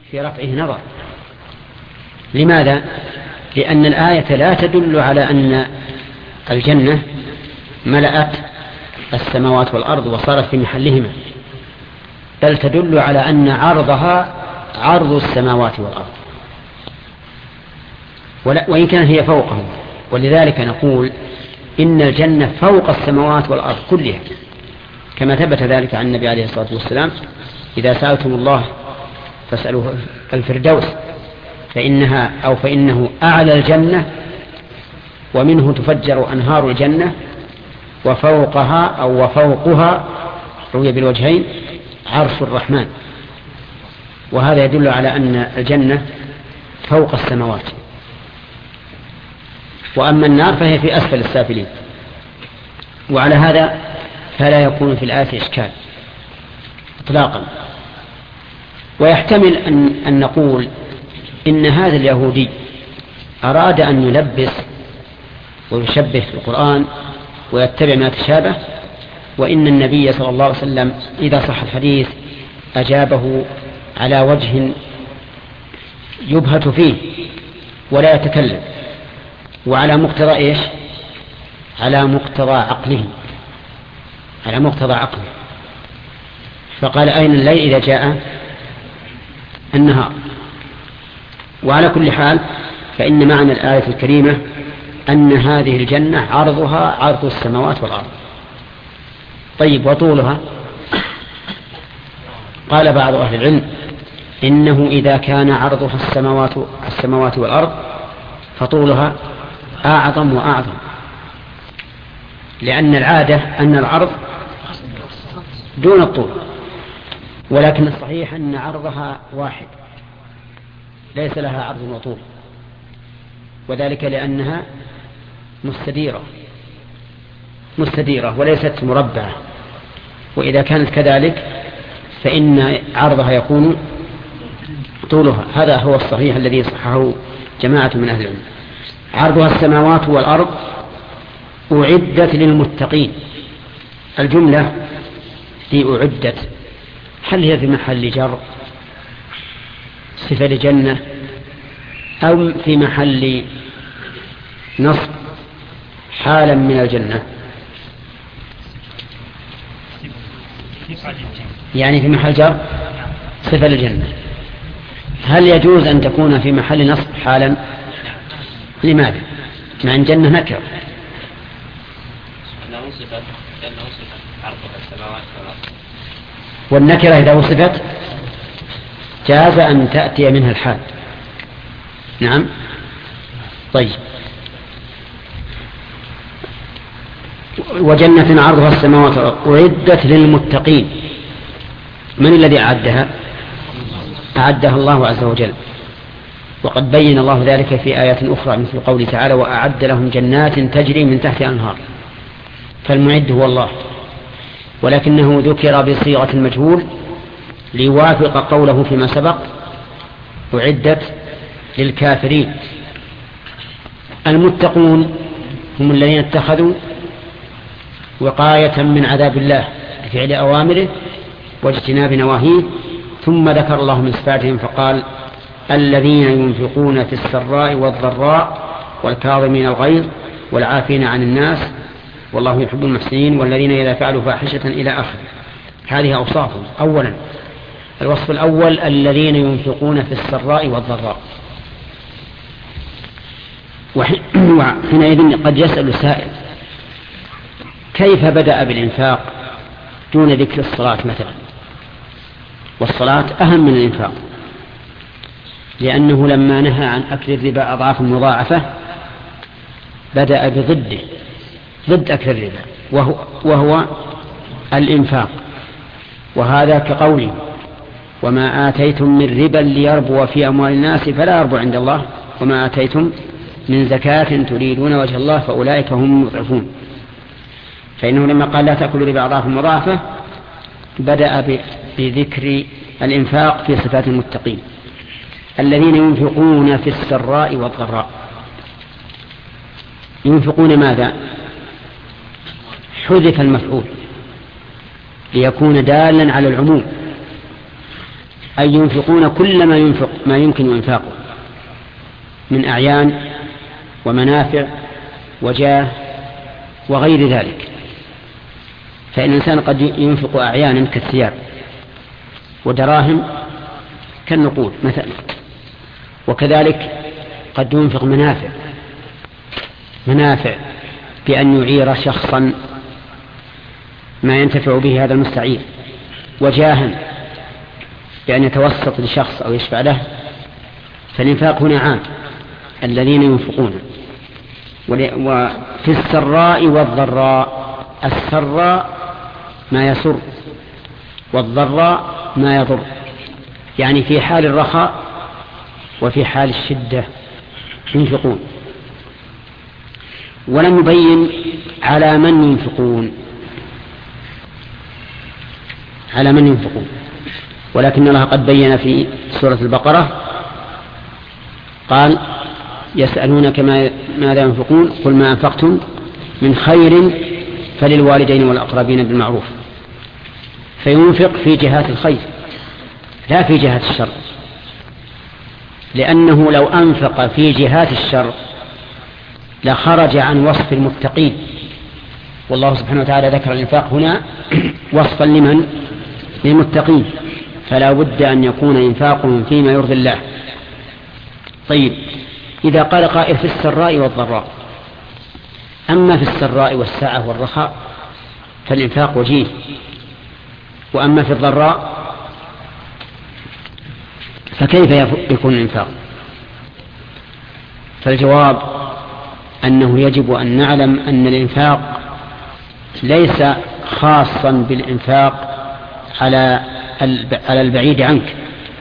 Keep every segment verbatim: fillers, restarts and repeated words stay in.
في رفعه نظر. لماذا؟ لأن الآية لا تدل على أن الجنة ملأت السماوات والأرض وصارت في محلهما، بل تدل على أن عرضها عرض السماوات والأرض، وإن كانت هي فوقهم. ولذلك نقول إن الجنة فوق السماوات والأرض كلها، كما ثبت ذلك عن النبي عليه الصلاة والسلام: إذا سألتم الله فاسألوه الفردوس فإنها أو فإنه أعلى الجنة ومنه تفجر أنهار الجنة، وفوقها أو وفوقها روي بالوجهين عرش الرحمن. وهذا يدل على أن الجنة فوق السماوات. وأما النار فهي في أسفل السافلين. وعلى هذا فلا يكون في الآية إشكال إطلاقا. ويحتمل أن, أن نقول إن هذا اليهودي أراد أن يلبس ويشبه في القرآن ويتبع ما تشابه، وإن النبي صلى الله عليه وسلم إذا صح الحديث أجابه على وجه يبهت فيه ولا يتكلم، وعلى مقتضى إيش؟ على مقتضى عقله، على مقتضى عقله. فقال: أين الليل إذا جاء النهار؟ وعلى كل حال فإن معنى الآية الكريمة أن هذه الجنة عرضها عرض السماوات والأرض. طيب، وطولها؟ قال بعض أهل العلم إنه إذا كان عرضها السماوات, السماوات والأرض فطولها أعظم وأعظم، لأن العادة أن العرض دون الطول، ولكن الصحيح أن عرضها واحد ليس لها عرض وطول، وذلك لأنها مستديرة مستديرة وليست مربعة. وإذا كانت كذلك فإن عرضها يكون طولها. هذا هو الصحيح الذي صححه جماعة من أهل العلم. عرضها السماوات والأرض أعدت للمتقين. الجملة دي أعدت، هل هي في محل جر صفة لجنة أو في محل نصب حالا من الجنة؟ يعني في محل جر صفة للجنة. هل يجوز أن تكون في محل نصب حالا؟ لماذا؟ مع أن جنة نكرة. والنكرة إذا وصفت جاز أن تأتي منها الحال. نعم. طيب، وجنة عرضها السماوات أعدت للمتقين. من الذي أعدها؟ أعدها الله عز وجل، وقد بين الله ذلك في آيات أخرى مثل قوله تعالى: وأعد لهم جنات تجري من تحت أنهار. فالمعد هو الله، ولكنه ذكر بصيغة المجهول ليوافق قوله فيما سبق: أعدت للكافرين. المتقون هم الذين اتخذوا وقاية من عذاب الله بفعل أوامره واجتناب نواهيه. ثم ذكر الله من صفاتهم فقال: الذين ينفقون في السراء والضراء والكاظمين الغيظ والعافين عن الناس والله يحب المحسنين والذين إذا فعلوا فاحشة إلى آخره. هذه أوصافهم. أولا، الوصف الأول: الذين ينفقون في السراء والضراء. وحينئذ قد يسأل سائل: كيف بدأ بالإنفاق دون ذكر الصلاة مثلا؟ والصلاة أهم من الإنفاق، لأنه لما نهى عن أكل الربا أضعاف مضاعفة بدأ بضده، ضد أكل الربا، وهو, وهو الإنفاق. وهذا كقوله: وما آتيتم من ربا ليربو في أموال الناس فلا يربو عند الله وما آتيتم من زكاة تريدون وجه الله فأولئك هم المضعفون. فإنه لما قال لا تأكلوا ربا أضعاف مضاعفة بدأ بذكر الإنفاق في صفات المتقين: الذين ينفقون في السراء والضراء. ينفقون ماذا؟ حذف المفعول ليكون دالا على العموم. أي ينفقون كل ما ينفق ما يمكن إنفاقه من أعيان ومنافع وجاه وغير ذلك. فإن الإنسان قد ينفق أعيانا كالثياب ودراهم كالنقود مثلا، وكذلك قد ينفق منافع منافع بأن يعير شخصا ما ينتفع به هذا المستعير، وجاها بأن يتوسط لشخص أو يشفع له. فالإنفاق هنا عام الذين ينفقون. وفي السراء والضراء، السراء ما يسر والضراء ما يضر، يعني في حال الرخاء وفي حال الشدة ينفقون. ولم يبين على من ينفقون على من ينفقون ولكن الله قد بين في سورة البقرة قال يسألونك ماذا ينفقون قل ما أنفقتم من خير فللوالدين والأقربين بالمعروف. فينفق في جهات الخير لا في جهات الشر، لأنه لو أنفق في جهات الشر لخرج عن وصف المتقين، والله سبحانه وتعالى ذكر الإنفاق هنا وصفا لمن؟ للمتقين، فلا بد أن يكون إنفاقهم فيما يرضي الله. طيب، إذا قال قائل في السراء والضراء، أما في السراء والسعة والرخاء فالإنفاق وجيه، وأما في الضراء فكيف يكون الإنفاق؟ فالجواب أنه يجب أن نعلم أن الإنفاق ليس خاصا بالإنفاق على على البعيد عنك،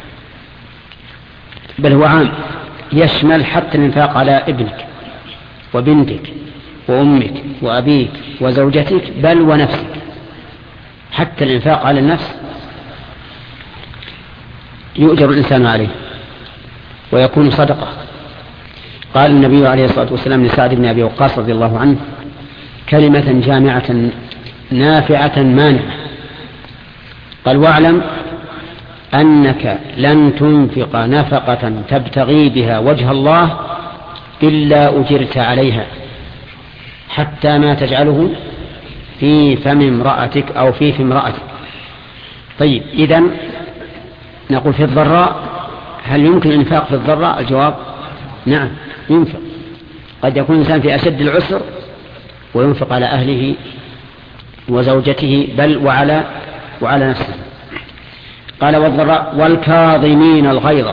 بل هو عام يشمل حتى الإنفاق على ابنك وبنتك وأمك وأبيك وزوجتك بل ونفسك. حتى الإنفاق على النفس يؤجر الإنسان عليه ويكون صدقة. قال النبي عليه الصلاة والسلام لسعد بن أبي وقاص رضي الله عنه كلمة جامعة نافعة مانعة، قال واعلم أنك لن تنفق نفقة تبتغي بها وجه الله إلا أجرت عليها حتى ما تجعله في فم امرأتك أو في فم امرأتك. طيب، إذن نقول في الضراء هل يمكن الإنفاق في الضراء؟ الجواب نعم ينفق. قد يكون الإنسان في أشد العسر وينفق على أهله وزوجته بل وعلى وعلى نفسه. قال والضراء والكاظمين الغيظ.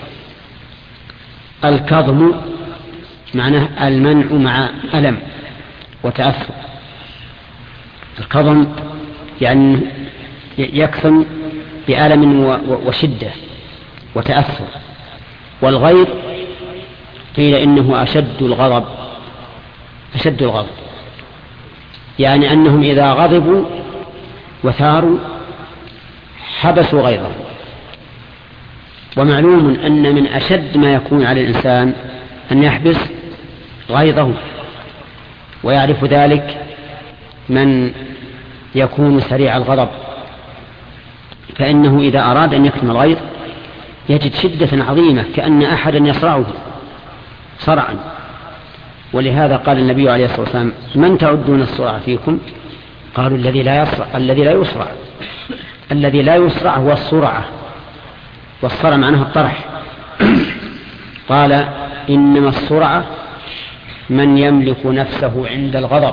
الكظم معناه المنع مع ألم وتأثر. الكظم يعني يكظم بألم وشدة وتأثر. والغيظ قيل إنه أشد الغضب أشد الغضب يعني أنهم إذا غضبوا وثاروا حبسوا غيظهم. ومعلوم أن من أشد ما يكون على الإنسان أن يحبس غيظه، ويعرف ذلك من يكون سريع الغضب، فإنه إذا أراد أن يكتم الغيظ يجد شدة عظيمة كأن أحدا يصرعه صرعا. ولهذا قال النبي عليه الصلاة والسلام من تعدون الصرع فيكم؟ قالوا الذي لا يصرع الذي لا يصرع الذي لا يصرع هو الصرعة، والصرع معناه الطرح. قال إنما الصرعة من يملك نفسه عند الغضب،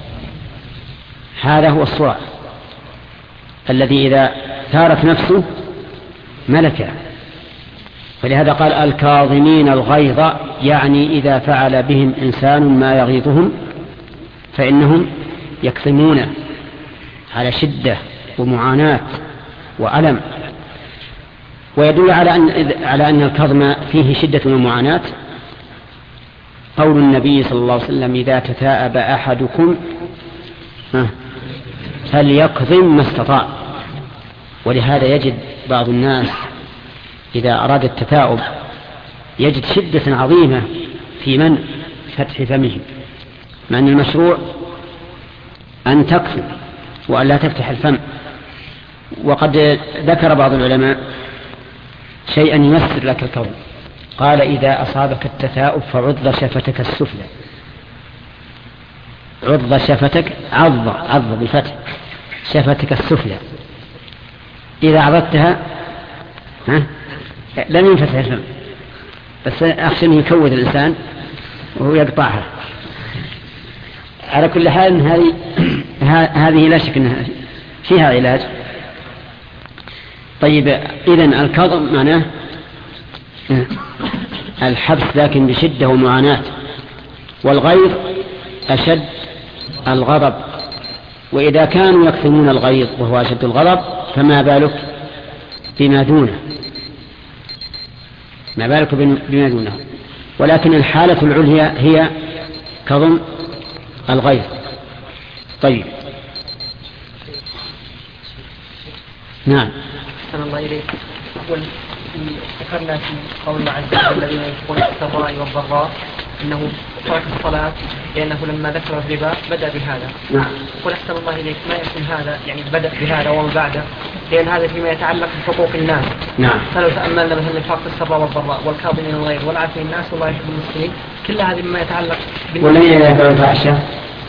هذا هو الصرع الذي إذا ثارت نفسه ملكها. فلهذا قال الكاظمين الغيظ، يعني إذا فعل بهم إنسان ما يغيظهم فإنهم يكظمون على شدة ومعاناة وألم. ويدل على أن على أن الكظم فيه شدة ومعاناة قول النبي صلى الله عليه وسلم إذا تثاءب أحدكم فليكظم ما استطاع. ولهذا يجد بعض الناس إذا أراد التثاؤب يجد شدة عظيمة في منع فتح فمه، مع أن المشروع أن تكفي وأن لا تفتح الفم. وقد ذكر بعض العلماء شيئا ييسر لك الكون. قال إذا أصابك التثاؤب فعض شفتك السفلى. عض شفتك، عض عض بفتح شفتك السفلى. إذا عضتها ها لم ينفتح الفم، بس أخشى أن يكود الإنسان وهو يقطعها. على كل حال هذه هذه لا شك أنها فيها علاج. طيب إذن الكظم معناه الحبس لكن بشدة ومعاناة، والغيظ أشد الغضب، وإذا كانوا يكتمون الغيظ وهو أشد الغضب فما بالك بما دونه، ما بالك بما دونه. ولكن الحالة العليا هي كظم الغيظ. طيب نعم. أحسن الله إليك. ذكرنا في قول الله عز وجل الذين ينفقون في السراء والضراء أنه ترك الصلاة لأنه لما ذكر الربا بدأ بهذا. نعم. قل أحسن الله إليك ما يكون هذا يعني بدأ بهذا وما بعده، لأن هذا فيما يتعلق بحقوق الناس. نعم. فلو تأملنا مثلا الإنفاق في السراء والضراء والكاظمين الغيظ والعافين الناس والله يحب المسلمين، كل هذه مما يتعلق والذين لا يفعلون الفاحشة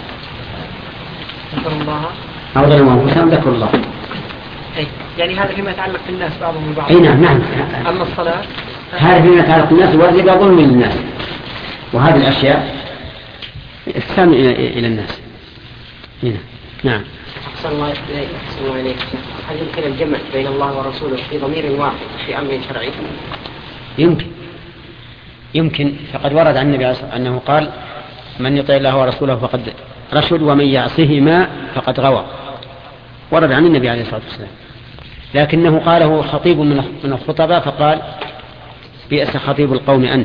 ذكر الله أو ظلموا أنفسهم ذكروا الله. أي يعني هذا فيما يتعلق بالناس بعضهم من بعض. أي نعم نعم. أما الصلاة هذا فيما يتعلق بالناس والربا ظلم للناس، وهذه الأشياء إحسان إلى الناس. هنا. نعم. أحسن الله إليك. هل يمكن الجمع بين الله ورسوله في ضمير واحد في أمر شرعي؟ يمكن يمكن فقد ورد عن النبي أنه قال من يطيع الله ورسوله فقد رشد ومن يعصهما فقد غوى. ورد عن النبي عليه الصلاة والسلام، لكنه قاله خطيب من الخطباء فقال بئس خطيب القوم أنت.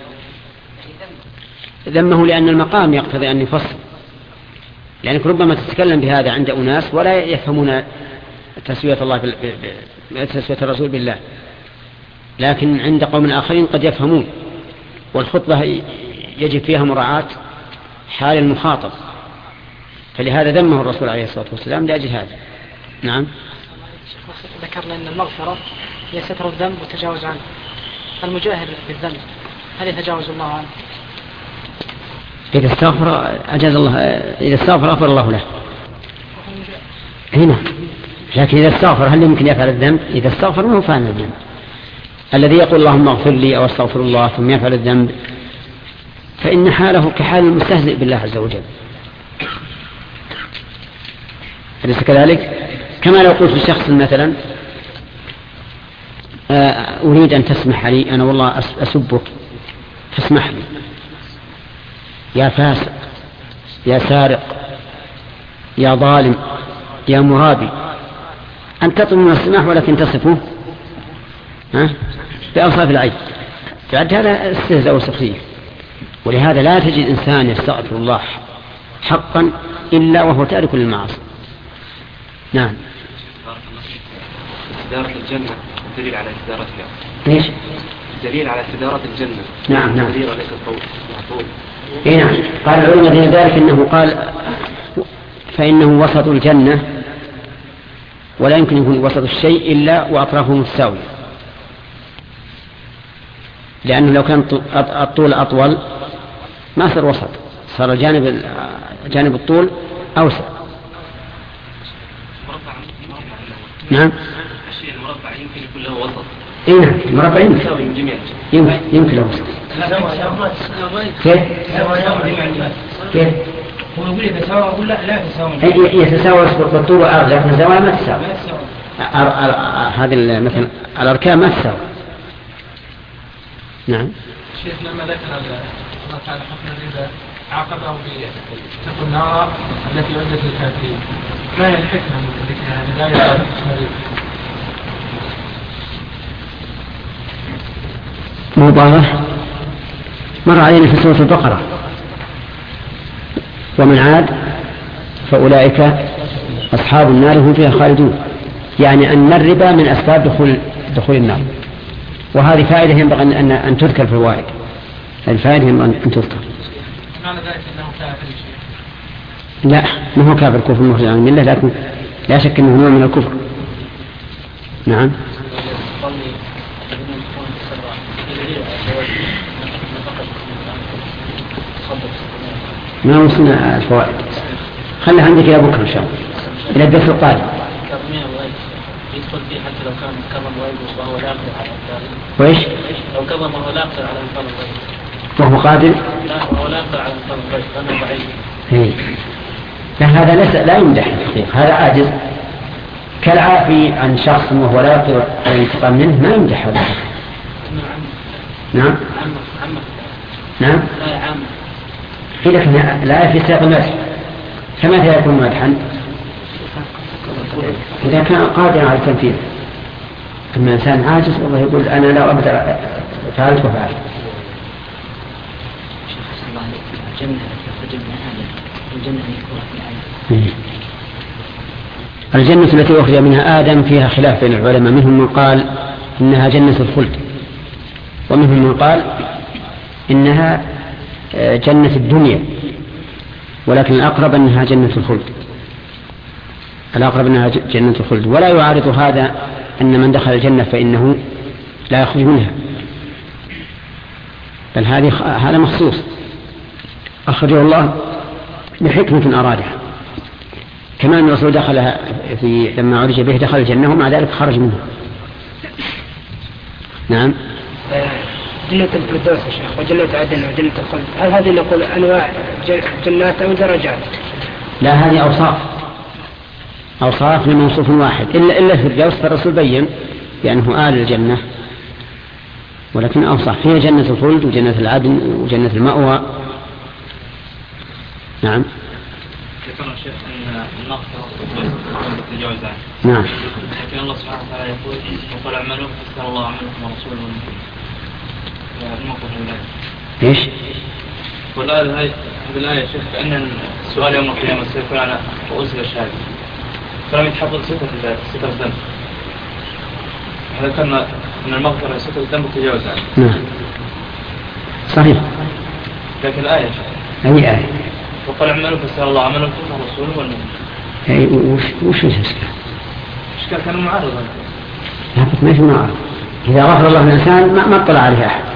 ذمه لأن المقام يقتضي أن يفصل، لأنك ربما تتكلم بهذا عند أناس ولا يفهمون تسوية الله بال... تسوية الرسول بالله، لكن عند قوم آخرين قد يفهمون، والخطبة يجب فيها مراعاة حال المخاطب، فلهذا ذمه الرسول عليه الصلاة والسلام لأجل هذا. نعم. ذكرنا أن المغفرة هي ستر الذنب والتجاوز عنه. المجاهر بالذنب هل يتجاوز الله عنه؟ إذا استغفر أجاز الله، إذا استغفر غفر الله له. هنا لكن إذا استغفر هل يمكن يفعل الذنب؟ إذا استغفر ما هو فعل الذنب. الذي يقول اللهم اغفر لي أو استغفر الله ثم يفعل الذنب فإن حاله كحال المستهزئ بالله عز وجل. أليس كذلك؟ كما لو قلت لشخص مثلا أريد أن تسمح لي، أنا والله أسبك فاسمح لي، يا فاسق يا سارق يا ظالم يا مرابي، أن تطلب من السماح ولكن تصفه ها بأوصاف العيب، فعد هذا استهزاء وسخرية. ولهذا لا تجد إنسان يستغفر الله حقا إلا وهو تارك للمعاصي. نعم. استدارة الجنة دليل على استدارتها. ليش؟ دليل على استدارة الجنة. نعم نعم. دليل عليك الطول. إيه نعم. قال العلماء في ذلك إنه قال فإنه وسط الجنة ولا يمكن يكون وسط الشيء إلا وأطرافه متساوية، لأنه لو كان الطول أطول ما صار وسط، صار جانب جانب الطول أوسع. نعم. الشيء المربع يمكن يكون له وسط. إيه نعم المربع يمكن يمكن يمكن له وسط. كيف؟ كيف؟ هو يقول يتساوى أقول لا لا تساوى. يتساوى بالطول والعرض، لكن الزوايا ما تساوي. هذه مثلا الأركان ما تساوي. نعم. شيخ لما ذكر الله تعالى حكم الربا عاقبه بتقوا النار التي عدت للكافرين، ما هي الحكمة من ذكر هذه الآية؟ مباراه مر علينا في سورة البقرة ومن عاد فأولئك أصحاب النار هم فيها خالدون، يعني أن الربا من أسباب دخول دخول النار، وهذه فائدة ينبغي أن أن تذكر في الفوائد. الفائدة ينبغي أن تذكر. معنى ذلك أنه كافر؟ لا ما هو كافر كفر مخرج عن الملة، لكن لا شك أنه نوع من الكفر. نعم. ما وصلنا الفوائد، خلي عندك إلى بكرة إن شاء الله، إلى الدرس القادم. يدخل فيه حتى لو كان كظم ويجوز وهو لا يقدر على الفعل. وإيش؟ لو كظم وهو لا يقدر على الفعل الغيب. وهو قادر؟ لا وهو لا يقدر على الفعل الغيب لأنه ضعيف. إيه. لا هذا ليس لا يمدح الحقيقة، هذا عاجز كالعافي عن شخص وهو لا يقدر على الانتقام منه، ما يمدح هذا. نعم. نعم. لا عام. لكن لا في سياق المدح، فمتى يكون مدحا؟ إذا كان قادرا على التنفيذ. أما إنسان عاجز والله يقول أنا لا أقدر فعلت وفعلت. الجنة الجنة الجنة الجنة التي أخرج منها آدم فيها خلاف بين العلماء، منهم من قال إنها جنة الخلد، ومنهم من قال إنها جنة الدنيا، ولكن الأقرب أنها جنة الخلد، الأقرب أنها جنة الخلد. ولا يعارض هذا أن من دخل الجنة فإنه لا يخرج منها، بل هذه هذا مخصوص أخرجه الله بحكمة أرادها، كما أن الرسول دخل في لما عرج به دخل الجنة ومع ذلك خرج منه. نعم. جنة الفردوس يا شيخ وجنة عدن وجنة الخلد، هل هذه نقول أنواع جنات أو درجات؟ لا هذه أوصاف، أوصاف لموصوف واحد، إلا إلا الفردوس فالرسول بين بأنه آل الجنة، ولكن أوصاف فيها جنة الخلد وجنة العدن وجنة المأوى. نعم. ذكرنا الشيخ أن المغفرة والتجاوز عنه. نعم. لكن الله سبحانه وتعالى يقول وقال اعملوا فسر الله عملكم ورسوله الموقف الآية. إيش؟ والآية هاي بالآية يا شيخ كأن السؤال يوم القيامة سيكون على رؤوس الأشهاد، فلم يتحضر ستة ستة الذنب. ذكرنا أن المغفرة ستة الذنب والتجاوز عنه. نعم. صحيح. لكن الآية أي آية؟ وقال اعملوا فسر الله عملكم ورسوله والمؤمنين. أي وش وش الإشكال؟ الإشكال كان معارضا. لا بس ما في معارض. إذا غفر الله الإنسان ما ما اطلع عليه أحد.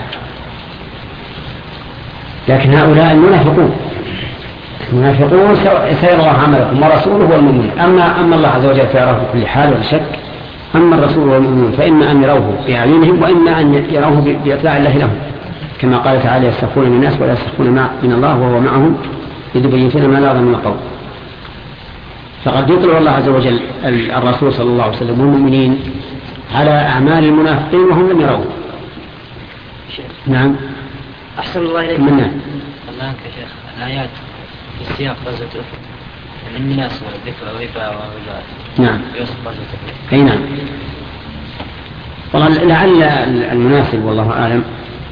لكن هؤلاء المنافقون المنافقون سيرى الله عملكم ورسوله والمؤمنين. أما أما الله عز وجل فيراه بكل حال ولا شك. أما الرسول والمؤمنون فإما أن يروه بأعينهم وإما أن يروه بإطلاع الله لهم، كما قال تعالى يستخفون من الناس ولا يستخفون من الله وهو معهم إذ يبيتون ما لا من القول. فقد يطلع الله عز وجل الرسول صلى الله عليه وسلم والمؤمنين على أعمال المنافقين وهم لم يروه. نعم. أحسن الله إليك. من الآن كشيخ الآيات في السياق غزوة أحد المناسبة والذكر والربا والربا. نعم. يوصف غزوة أحد. أي نعم. والله لعل المناسب والله أعلم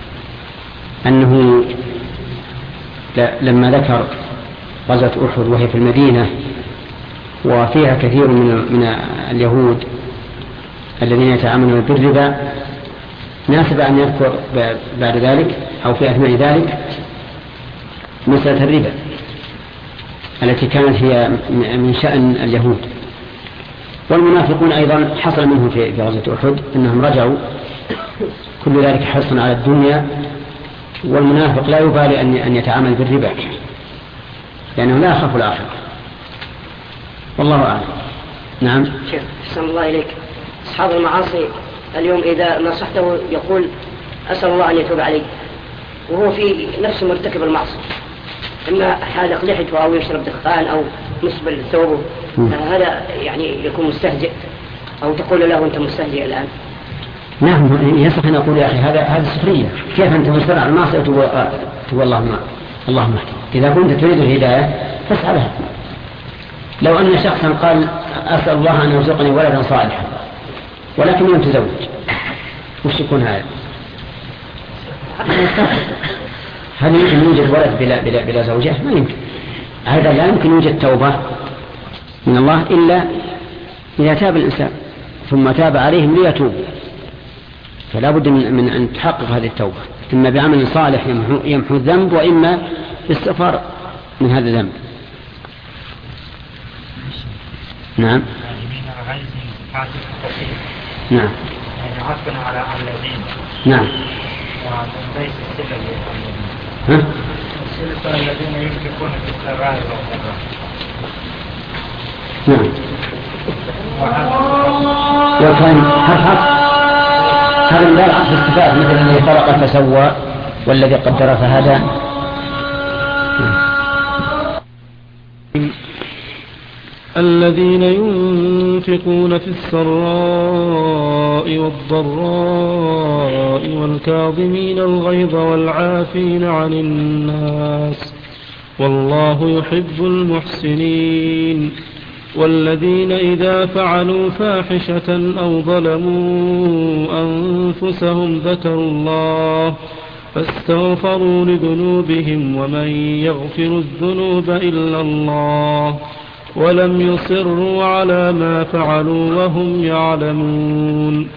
أنه لما ذكر غزوة أحد وهي في المدينة وفيها كثير من من اليهود الذين يتعاملون بالربا، ناسب أن يذكر بعد ذلك أو في أثناء ذلك مسألة الربا التي كانت هي من شأن اليهود. والمنافقون أيضا حصل منهم في غزوة أحد أنهم رجعوا، كل ذلك حرصا على الدنيا، والمنافق لا يبالي أن يتعامل بالربا لأنه لا يخاف الآخرة. والله أعلم. نعم. شيخ أحسن الله إليك، أصحاب المعاصي اليوم إذا نصحته يقول أسأل الله أن يتوب علي، وهو في نفسه مرتكب المعصية، إما حالق لحيته أو يشرب دخان أو مسبل ثوبه، هذا يعني يكون مستهزئ، أو تقول له أنت مستهزئ الآن. نعم يصح أن أقول يا أخي هذا هذا سخرية، كيف أنت مصر على المعصية وتقول اللهم اللهم اهدي؟ إذا كنت تريد الهداية فاسعى لها. لو أن شخصا قال أسأل الله أن يرزقني ولدا صالحا ولكن لم يتزوج، وش يكون هذا؟ هل يمكن يوجد ولد بلا, بلا, بلا زوجة؟ ما يمكن. هذا لا يمكن يوجد توبة من الله إلا إذا تاب الإنسان ثم تاب عليهم ليتوبوا، فلا بد من, من أن تحقق هذه التوبة، إما بعمل صالح يمحو, يمحو الذنب، وإما باستغفار من هذا الذنب. نعم. نعم. عطفنا على الذين. نعم. وليس السلة ها؟ السلة الذين ينفقون في السراء والضراء. نعم. وكان حرف هذا من عطف الصفات مثل الذي خلق فسوى والذي قدر فهدى. الذين ينفقون في السراء والضراء والكاظمين الغيظ والعافين عن الناس والله يحب المحسنين. والذين إذا فعلوا فاحشة أو ظلموا أنفسهم ذكروا الله فاستغفروا لذنوبهم ومن يغفر الذنوب إلا الله ولم يصروا على ما فعلوا وهم يعلمون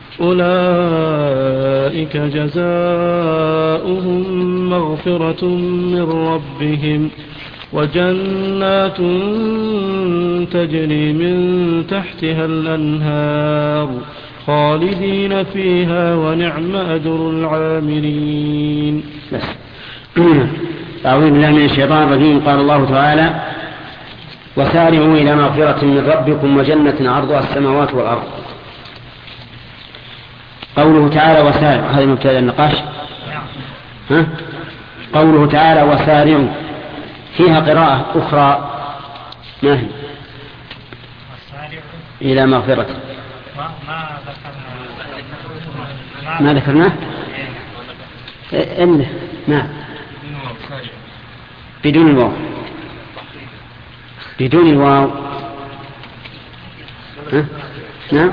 أولئك جزاؤهم مغفرة من ربهم وجنات تجري من تحتها الأنهار خالدين فيها ونعم أجر العاملين. أعوذ بالله من الشيطان الرجيم. قال الله تعالى وسارعوا إلى مغفرة من ربكم وجنة عرضها السماوات والأرض. قوله تعالى وسارعوا هذا مبتدأ النقاش. ها؟ قوله تعالى وسارعوا فيها قراءة أخرى ما هي إلى مغفرة ما ذكرناه إنه نعم بدون الواو بدون الواو ها؟ نعم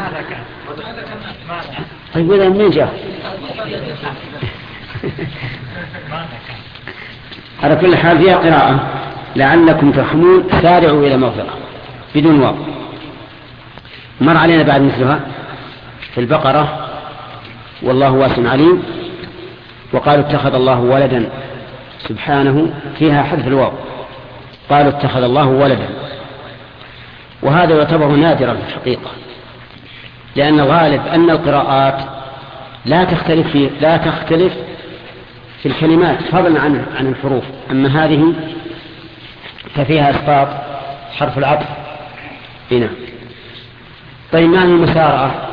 طيب إذا من جاء على كل حال فيها قراءة لعلكم ترحمون سارعوا إلى مغفرة بدون واو. مر علينا بعد مثلها في البقرة والله واسع عليم وقالوا اتخذ الله ولدا سبحانه فيها حذف الواو قالوا اتخذ الله ولدا. وهذا يعتبر نادرا في الحقيقة لأن الغالب أن القراءات لا تختلف في لا تختلف في الكلمات فضلا عن عن الحروف. أما هذه ففيها إسقاط حرف العطف هنا. طيب ما هي المسارعة؟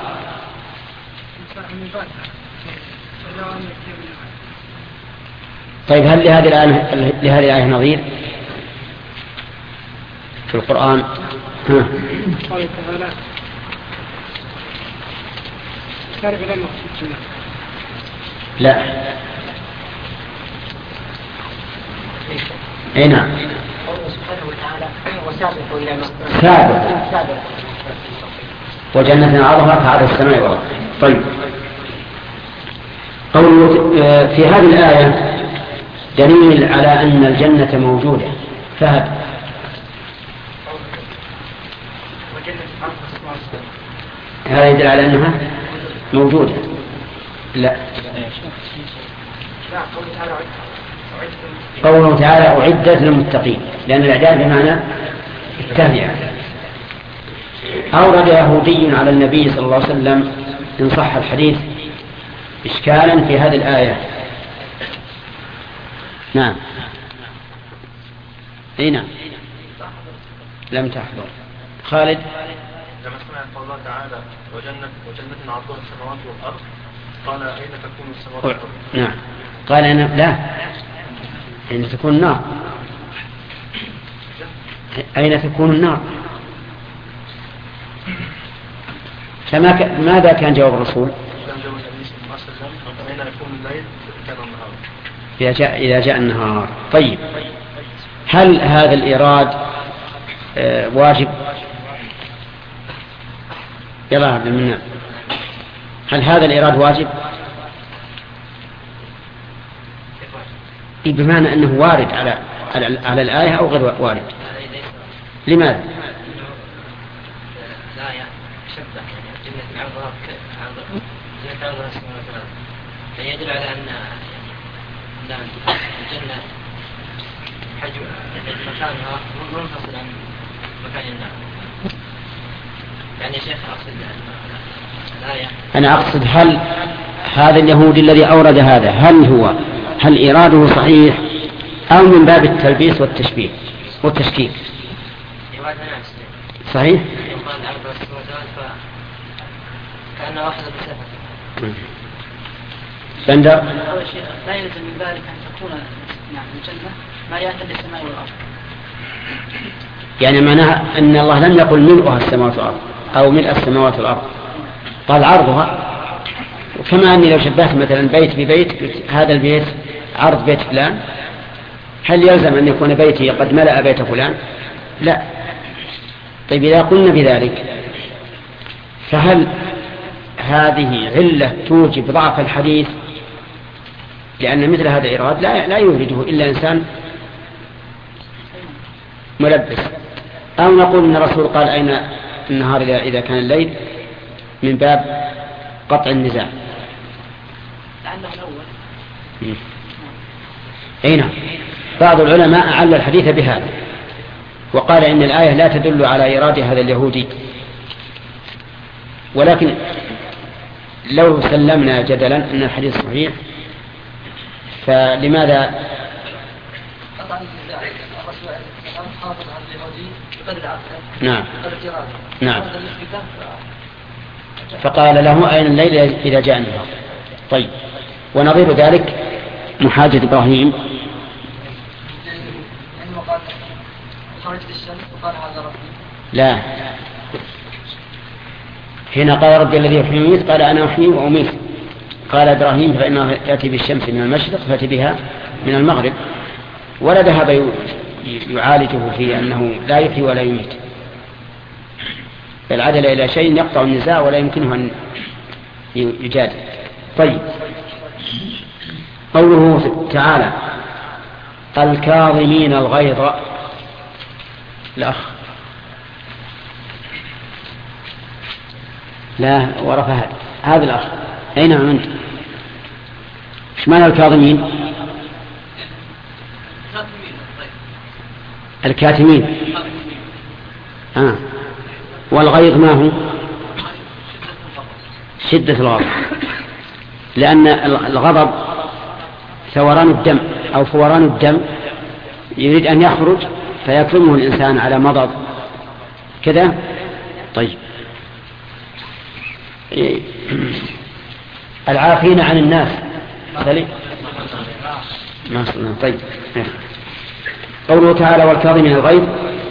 طيب هل لهذه الآية لهذه الآية نظير في القرآن؟ ها. قال تعالى سارع إلى المغفرة. لا اي نعم سابق وجنة عرضها كعرض السماء والأرض. طيب قوله في هذه الآية دليل على أن الجنة موجودة فهد هذا يدل على أنها موجودة. لا قوله تعالى أعدت للمتقين لأن الإعداد بمعنى التهيئة. أورد يهودي على النبي صلى الله عليه وسلم إن صح الحديث إشكالا في هذه الآية. نعم أي نعم لم تحضر خالد. لما سمع قول الله تعالى وجنة وجنة عرضها السماوات والأرض قال أين تكون السماوات والأرض؟ نعم قال أنا لا أين تكون النار أين تكون النار فما ك... ماذا كان جواب الرسول؟ كان جواب النبي صلى الله عليه وسلم أين يكون الليل كان النهار إذا جاء إذا جاء النهار. طيب هل هذا الإيراد آه واجب؟ يلا عبد المنان هل هذا الإيراد واجب؟ بمعنى أنه وارد على على, على الآية أو غير وارد. لماذا؟ لا يعني شبه جنة عرضها جنة عرضها السماوات والأرض يعني يدل على أن يعني الجنة حجم مكانها منفصل عن مكان النار. يعني يا شيخ أقصد أنا أقصد هل هذا اليهودي الذي أورد هذا هل هو هل إراده صحيح أو من باب التلبيس والتشبيه والتشكيك؟ صحيح؟ كأنه واحد بسبب بندر أول شيء لا يلزم من ذلك أن تكون يعني الجنة ما يعتد السماء والأرض. يعني معناها أن الله لم يقل ملؤها السماوات والأرض أو ملء السماوات والأرض، قال عرضها. وكما أني لو شبهت مثلا بيت ببيت هذا البيت عرض بيت فلان، هل يلزم أن يكون بيتي قد ملأ بيت فلان؟ لا. طيب إذا قلنا بذلك فهل هذه علة توجب ضعف الحديث؟ لأن مثل هذا الإراد لا لا يورده إلا إنسان ملبس. أو نقول أن الرسول قال أين النهار إذا كان الليل من باب قطع النزاع. لعله الأول. أي نعم. بعض العلماء أعل الحديث بهذا وقال إن الآية لا تدل على إرادة هذا اليهودي. ولكن لو سلمنا جدلا أن الحديث صحيح فلماذا نعم نعم فقال له أين الليل إذا جاء النهار. طيب ونظير ذلك محاجة إبراهيم لا حين قال ربي الذي يحيي ويميت قال أنا أحيي وأميت. قال إبراهيم فإنه يأتي بالشمس من المشرق فأتي بها من المغرب، ولا ذهب يعالجه في أنه لا يحيي ولا يميت، بل عدل إلى شيء يقطع النزاع ولا يمكنه أن يجادل. طيب قوله تعالى الكاظمين الغيظ. الأخ لا ورفع هذا هذا الأخ أين أنت؟ إيش معنى الكاظمين؟ الكاتمين. آه. والغيظ ما هو؟ شدة الغضب، لأن الغضب ثوران الدم أو فوران الدم يريد أن يخرج فيكظمه الإنسان على مضض كذا. طيب العافين عن الناس ما صلنا. طيب قوله تعالى والكاظمين الغيظ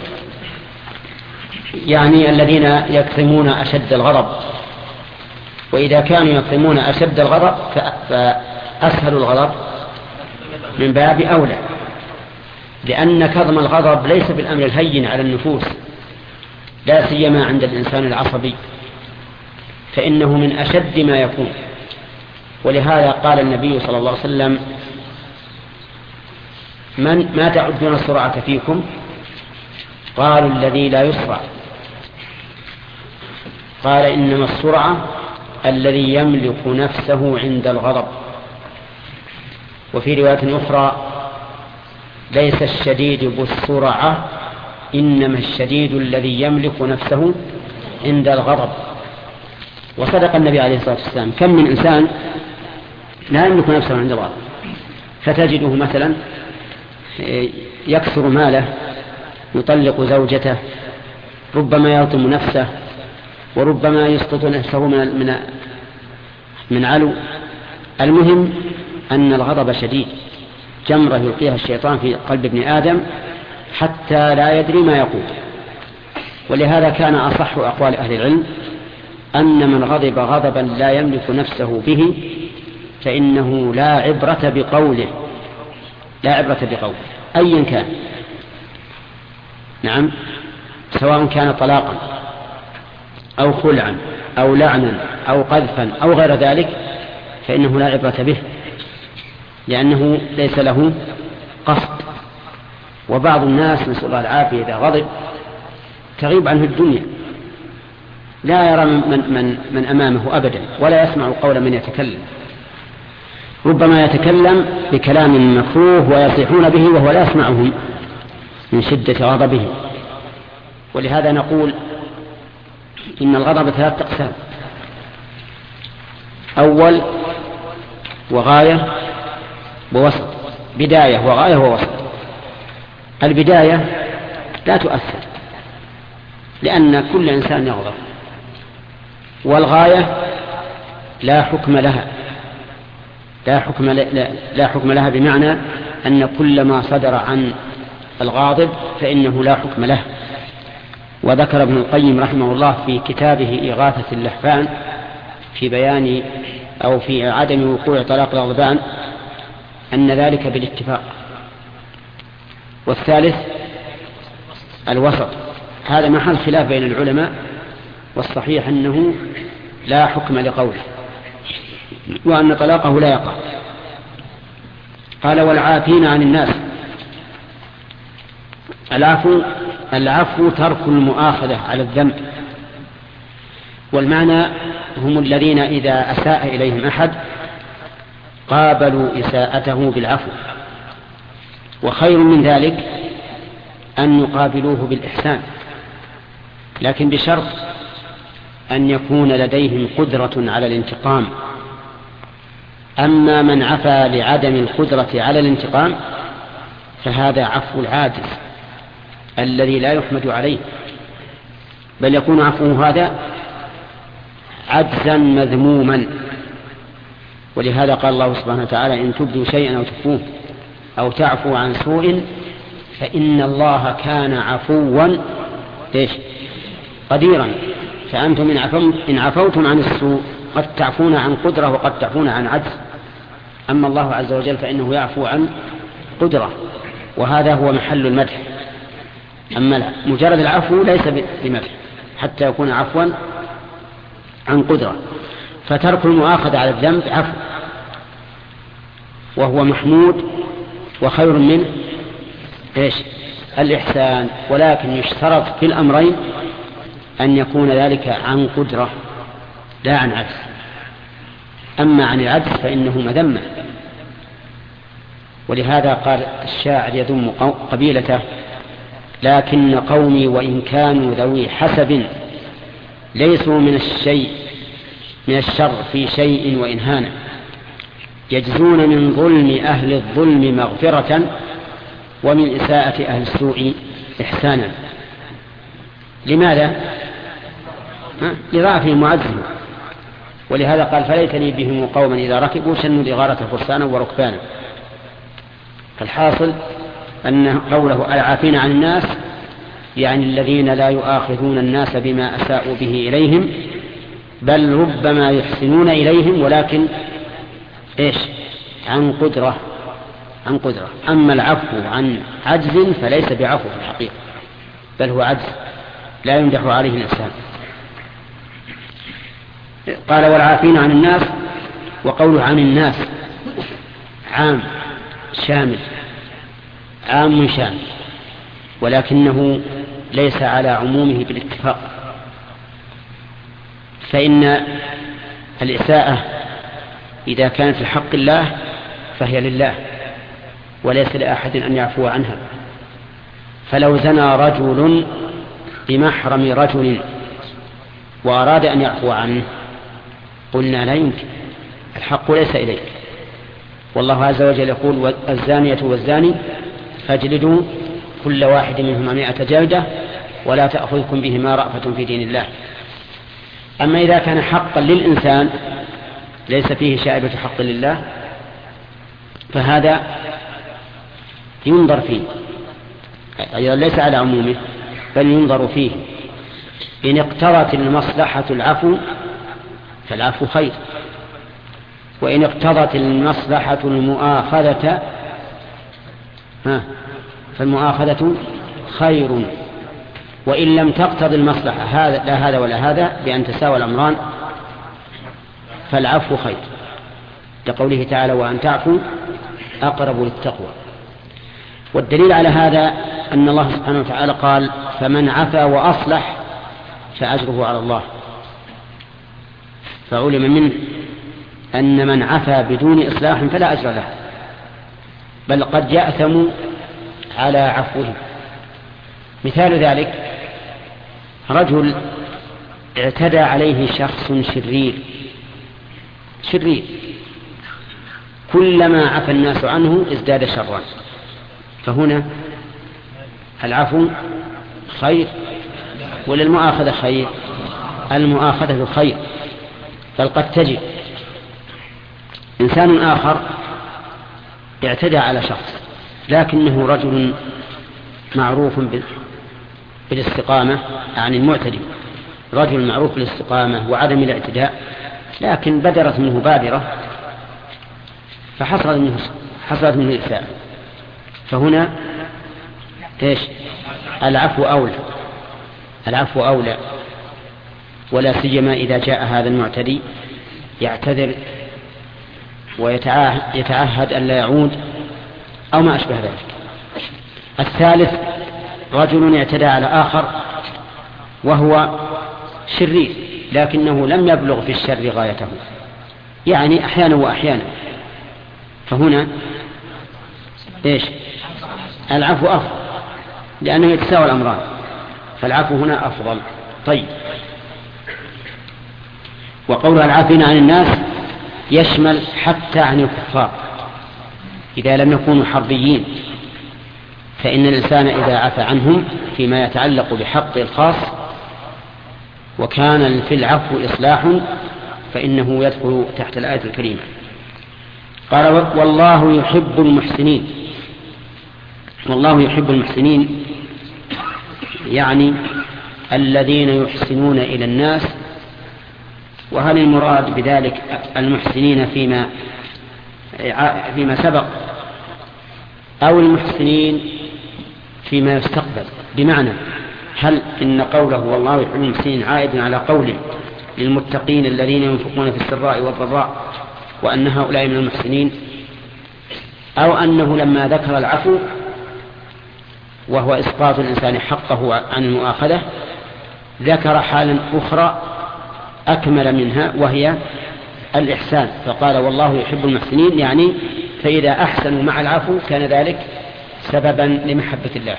يعني الذين يكظمون أشد الغضب، وإذا كانوا يكظمون أشد الغضب فأسهل الغضب من باب أولى، لأن كظم الغضب ليس بالأمر الهين على النفوس، لا سيما عند الإنسان العصبي، فإنه من أشد ما يكون. ولهذا قال النبي صلى الله عليه وسلم من ما تعدون السرعة فيكم؟ قالوا الذي لا يسرع. قال إنما السرعة الذي يملك نفسه عند الغضب. وفي رواية أخرى ليس الشديد بالسرعة إنما الشديد الذي يملك نفسه عند الغضب. وصدق النبي عليه الصلاة والسلام. كم من إنسان لا يملك نفسه عند الغضب، فتجده مثلا يكثر ماله، يطلق زوجته، ربما يلطم نفسه، وربما يسقط نفسه من من من علو. المهم أن الغضب شديد، جمرة يلقيها الشيطان في قلب ابن آدم حتى لا يدري ما يقول. ولهذا كان أصح أقوال أهل العلم أن من غضب غضبا لا يملك نفسه به فإنه لا عبرة بقوله، لا عبرة بقوله أيا كان. نعم، سواء كان طلاقا أو خلعا أو لعنا أو قذفا أو غير ذلك فإنه لا عبرة به، لأنه ليس له قصد. وبعض الناس نسأل الله العافية إذا غضب تغيب عنه الدنيا، لا يرى من, من, من أمامه أبدا، ولا يسمع قول من يتكلم. ربما يتكلم بكلام مكروه ويصيحون به وهو لا يسمعهم من شدة غضبه. ولهذا نقول إن الغضب ثلاثة أقسام: أول وغاية ووسط، بداية وغاية ووسط. البداية لا تؤثر لأن كل إنسان يغضب، والغاية لا حكم لها، لا حكم, لا, لا حكم لها بمعنى أن كل ما صدر عن الغاضب فإنه لا حكم له. وذكر ابن القيم رحمه الله في كتابه إغاثة اللحفان في بيان أو في عدم وقوع طلاق الغضبان أن ذلك بالاتفاق. والثالث الوسط، هذا محل خلاف بين العلماء، والصحيح أنه لا حكم لقوله وأن طلاقه لا يقع. قال والعافين عن الناس. العفو العفو ترك المؤاخذة على الذنب، والمعنى هم الذين إذا أساء إليهم أحد قابلوا إساءته بالعفو، وخير من ذلك أن يقابلوه بالإحسان، لكن بشرط أن يكون لديهم قدرة على الانتقام. أما من عفا لعدم القدرة على الانتقام فهذا عفو العاجز الذي لا يحمد عليه، بل يكون عفوه هذا عجزا مذموما. ولهذا قال الله سبحانه وتعالى إن تبدوا شيئا أو تخفوه أو تعفو عن سوء فإن الله كان عفوا إيش قديرا. فأنتم إن عفوتم عن السوء قد تعفون عن قدرة وقد تعفون عن عجز، أما الله عز وجل فإنه يعفو عن قدرة، وهذا هو محل المدح. أما مجرد العفو ليس بمدح حتى يكون عفوا عن قدرة. فترك المؤاخذة على الذنب عفو، وهو محمود وخير منه إيش الإحسان، ولكن يشترط في الأمرين أن يكون ذلك عن قدرة لا عن عجز. أما عن العجز فإنه مذمة. ولهذا قال الشاعر يذم قبيلته لكن قومي وإن كانوا ذوي حسب ليسوا من الشيء من الشر في شيء وإن هانا يجزون من ظلم أهل الظلم مغفرة ومن إساءة أهل السوء إحسانا. لماذا؟ لضعفهم وعجزهم. ولهذا قال فليتني بهم قوما إذا ركبوا شنوا الإغارة فرسانا وركبانا. فالحاصل أن قوله العافين عن الناس يعني الذين لا يؤاخذون الناس بما أساءوا به إليهم، بل ربما يحسنون إليهم ولكن إيش عن قدرة عن قدرة. أما العفو عن عجز فليس بعفو في الحقيقة، بل هو عجز لا يمدح عليه الإنسان. قال والعافين عن الناس، وقوله عن الناس عام شامل عام شامل، ولكنه ليس على عمومه بالاتفاق. فإن الإساءة إذا كانت في حق الله فهي لله وليس لأحد أن يعفو عنها. فلو زنى رجل بمحرم رجل وأراد أن يعفو عنه قلنا لا يمكن، الحق ليس إليك. والله عز وجل يقول الزانية والزاني فاجلدوا كل واحد منهما مائة جلدة ولا تأخذكم بهما رأفة في دين الله. أما إذا كان حقا للإنسان ليس فيه شائبة حق لله فهذا ينظر فيه، أيضا ليس على عمومه بل ينظر فيه. إن اقتضت المصلحة العفو فالعفو خير، وإن اقتضت المصلحة المؤاخذة فالمؤاخذة خير، وإن لم تقتضي المصلحة هذا لا هذا ولا هذا بأن تساوى الأمران فالعفو خير، لقوله تعالى وأن تعفوا أقرب للتقوى. والدليل على هذا أن الله سبحانه وتعالى قال فمن عفا وأصلح فأجره على الله. فعلم منه أن من عفا بدون إصلاح فلا أجر له، بل قد يأثم على عفوه. مثال ذلك رجل اعتدى عليه شخص شرير شرير، كلما عفى الناس عنه ازداد شرا. فهنا العفو خير ولا المؤاخذة خير؟ المؤاخذة خير. بل قد تجد إنسان آخر اعتدى على شخص لكنه رجل معروف بالاستقامة عن المعتدي، رجل معروف بالاستقامة وعدم الاعتداء، لكن بدرت منه بادرة فحصلت منه حصلت منه الإساءة. فهنا إيش؟ العفو أولى، العفو أولى، ولا سيما إذا جاء هذا المعتدي يعتذر ويتعهد أن لا يعود أو ما أشبه ذلك. الثالث رجل اعتدى على آخر وهو شرير لكنه لم يبلغ في الشر غايته، يعني أحيانا وأحيانا، فهنا إيش؟ العفو أفضل لأنه يتساوى الأمران، فالعفو هنا أفضل. طيب، وقولها العافين عن الناس يشمل حتى عن الكفار إذا لم يكونوا حربيين، فإن الإنسان إذا عفى عنهم فيما يتعلق بحق الخاص وكان في العفو إصلاح فإنه يدخل تحت الآية الكريمة. قال والله يحب المحسنين. والله يحب المحسنين يعني الذين يحسنون إلى الناس. وهل المراد بذلك المحسنين فيما فيما سبق أو المحسنين فيما يستقبل؟ بمعنى هل إن قوله والله يحب المحسنين عائد على قوله للمتقين الذين ينفقون في السراء والضراء وأن هؤلاء من المحسنين، أو أنه لما ذكر العفو وهو إسقاط الإنسان حقه عن المؤاخذة ذكر حالا أخرى أكمل منها وهي الإحسان، فقال والله يحب المحسنين، يعني فإذا أحسنوا مع العفو كان ذلك سببا لمحبة الله.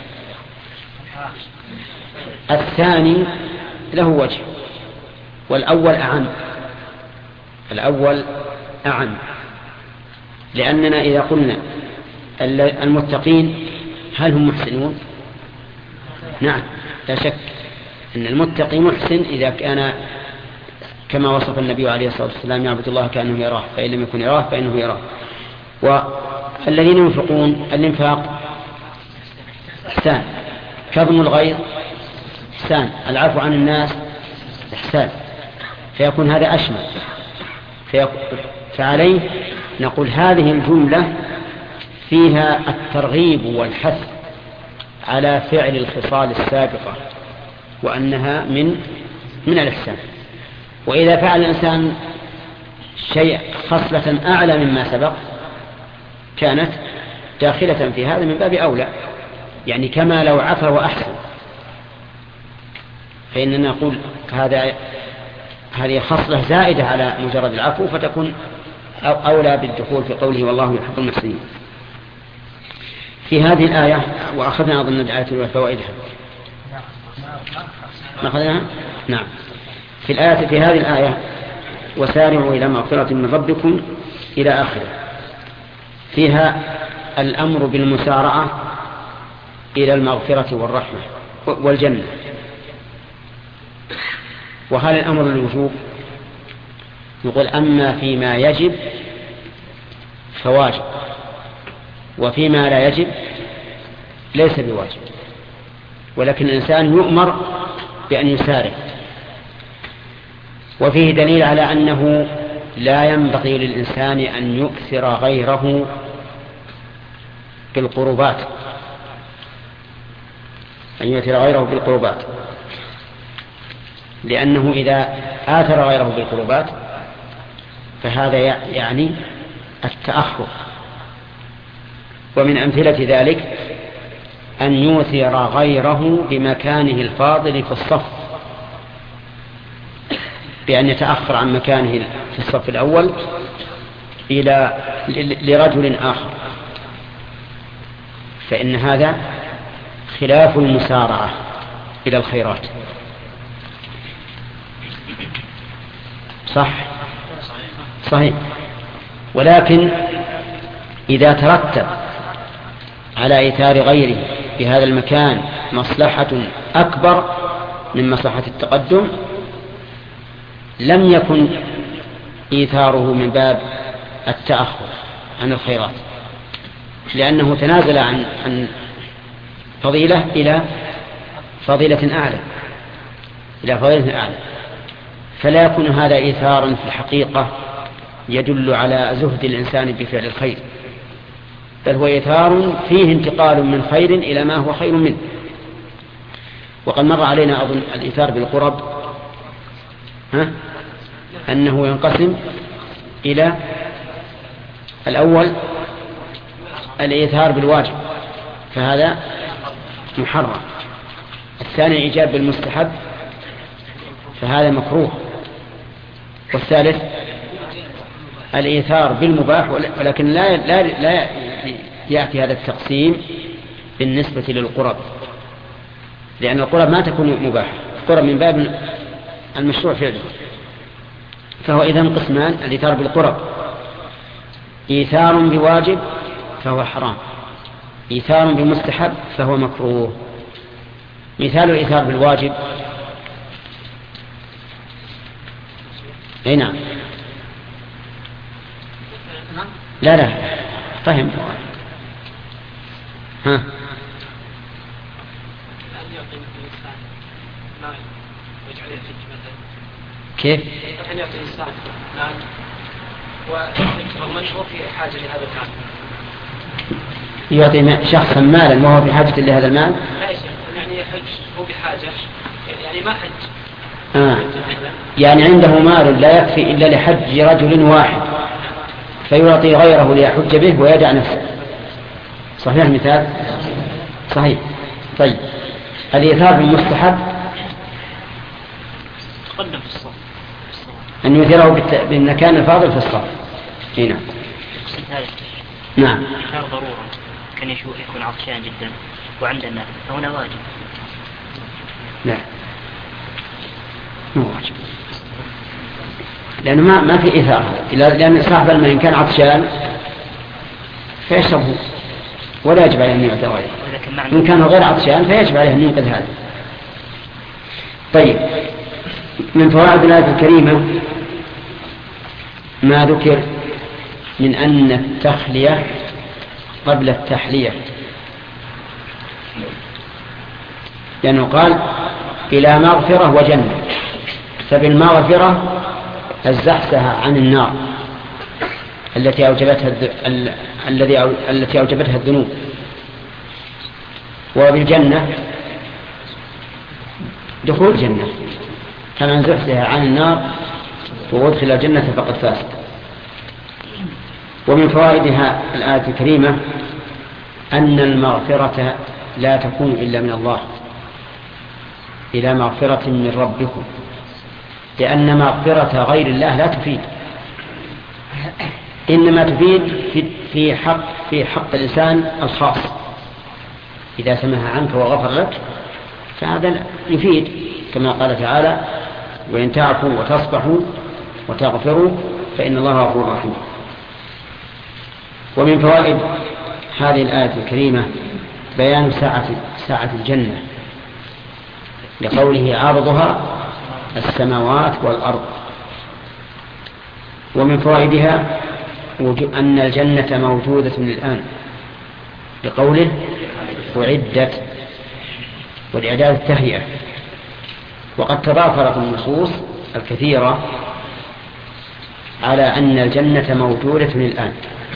الثاني له وجه والأول أعم، الأول أعم، لأننا إذا قلنا المتقين هل هم محسنون؟ نعم لا شك أن المتقي محسن إذا كان كما وصف النبي عليه الصلاة والسلام يعبد الله كأنه يراه، فإن لم يكن يراه فإنه يراه. والذين ينفقون الإنفاق إحسان، كظم الغيظ إحسان، العفو عن الناس إحسان، فيكون هذا أشمل. فعليه نقول هذه الجملة فيها الترغيب والحث على فعل الخصال السابقة وأنها من من الإحسان. وإذا فعل الإنسان شيء خصلة أعلى مما سبق كانت داخلة في هذا من باب أولى، يعني كما لو عفى وأحسن، فإننا نقول هذا هذه خصلة زائدة على مجرد العفو فتكون أولى بالدخول في قوله والله يحب المحسنين. في هذه الآية وأخذنا أظن الآية وفوائدها ما أخذناها؟ نعم. في الآية في هذه الآية وسارعوا إلى مغفرة من ربكم إلى آخره، فيها الأمر بالمسارعة إلى المغفرة والرحمة والجنة. وهل الأمر للوجوب؟ يقول أما فيما يجب فواجب، وفيما لا يجب ليس بواجب، ولكن الإنسان يؤمر بأن يسارع. وفيه دليل على أنه لا ينبغي للإنسان أن يؤثر غيره بالقربات، أن يؤثر غيره بالقربات، لأنه إذا آثر غيره بالقربات فهذا يعني التأخر. ومن أمثلة ذلك أن يؤثر غيره بمكانه الفاضل في الصف، بأن يتأخر عن مكانه في الصف الأول إلى لرجل آخر، فإن هذا خلاف المسارعة إلى الخيرات. صح صحيح. ولكن إذا ترتب على إيثار غيره في هذا المكان مصلحة أكبر من مصلحة التقدم لم يكن إيثاره من باب التأخر عن الخيرات، لأنه تنازل عن عن فضيلة إلى فضيلة أعلى إلى فضيلة أعلى، فلا يكون هذا إيثارا في الحقيقة يدل على زهد الإنسان بفعل الخير، بل هو إيثار فيه انتقال من خير إلى ما هو خير منه. وقد مر علينا أظن الإيثار بالقرب ها؟ أنه ينقسم إلى الأول الإيثار بالواجب فهذا محرم، الثاني الإيجاب بالمستحب فهذا مكروه، والثالث الإيثار بالمباح، ولكن لا, لا, لا يأتي هذا التقسيم بالنسبة للقرب، لأن القرب ما تكون مباحة، القرب من باب المشروع فعله. فهو إذن قسمان: الإيثار بالقرب إيثار بواجب فهو حرام، إيثار بمستحب فهو مكروه. مثال الإيثار بالواجب: أي نعم لا لا فهم ها كيف؟ أن يعطي الإنسان مال ومن هو في حاجة لهذا المال، يعطي شخصا مالا وهو في حاجة لهذا المال؟ لا يا شيخ، يعني يحج هو بحاجة، يعني ما حج آه. يعني عنده مال لا يكفي إلا لحج رجل واحد فيعطي غيره ليحج به ويدع نفسه. صحيح المثال؟ صحيح. طيب الإيثار بالمستحب تقدم في الصف أن يثيره بالمكان الفاضل في الصف. هنا نعم إيثار ضرورة كان يكون عطشان جدا وعندنا فهنا واجب. لا مو واجب، لأنه ما ما في إيثار، لأن صاحب الماء إن كان عطشان فيشربه ولا يجب عليه أن يعطي غيره، إن كان غير عطشان فيجب عليه أن ينقذ هذا. طيب من فوائد الآية الكريمة ما ذكر من أن التخلية قبل التحلية، لأنه قال إلى مغفرة وجنة، فبالمغفرة الزحزها عن النار التي أوجبتها الذي التي أوجبتها الذنوب، وبالجنة دخول الجنة، فمن زحزها عن النار وأدخل الجنة فقد فاز. ومن فوائدها الآية الكريمة أن المغفرة لا تكون إلا من الله، إلى مغفرة من ربكم، لأن مغفرة غير الله لا تفيد، إنما تفيد في حق في حق الإنسان الخاص، إذا سمح عنك وغفر لك فهذا يفيد، كما قال تعالى: وإن تعفوا وتصبحوا وتغفروا فإن الله غفور رحيم. ومن فوائد هذه الآية الكريمة بيان سعة سعة الجنة، لقوله: عرضها السماوات والأرض. ومن فوائدها أن الجنة موجودة الآن، لقوله: أعدت، والإعداد التهيئة. وقد تضافرت النصوص الكثيرة على أن الجنة موجودة الآن.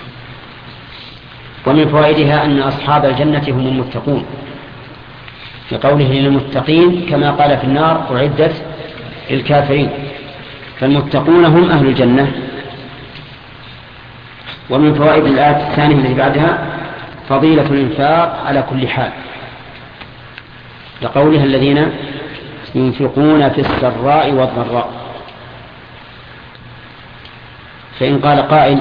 ومن فوائدها أن أصحاب الجنة هم المتقون، لقوله: للمتقين، كما قال في النار: أعدت للكافرين، فالمتقون هم أهل الجنة. ومن فوائد الآية الثانية التي بعدها فضيلة الإنفاق على كل حال، لقولها: الذين ينفقون في السراء والضراء. فإن قال قائل: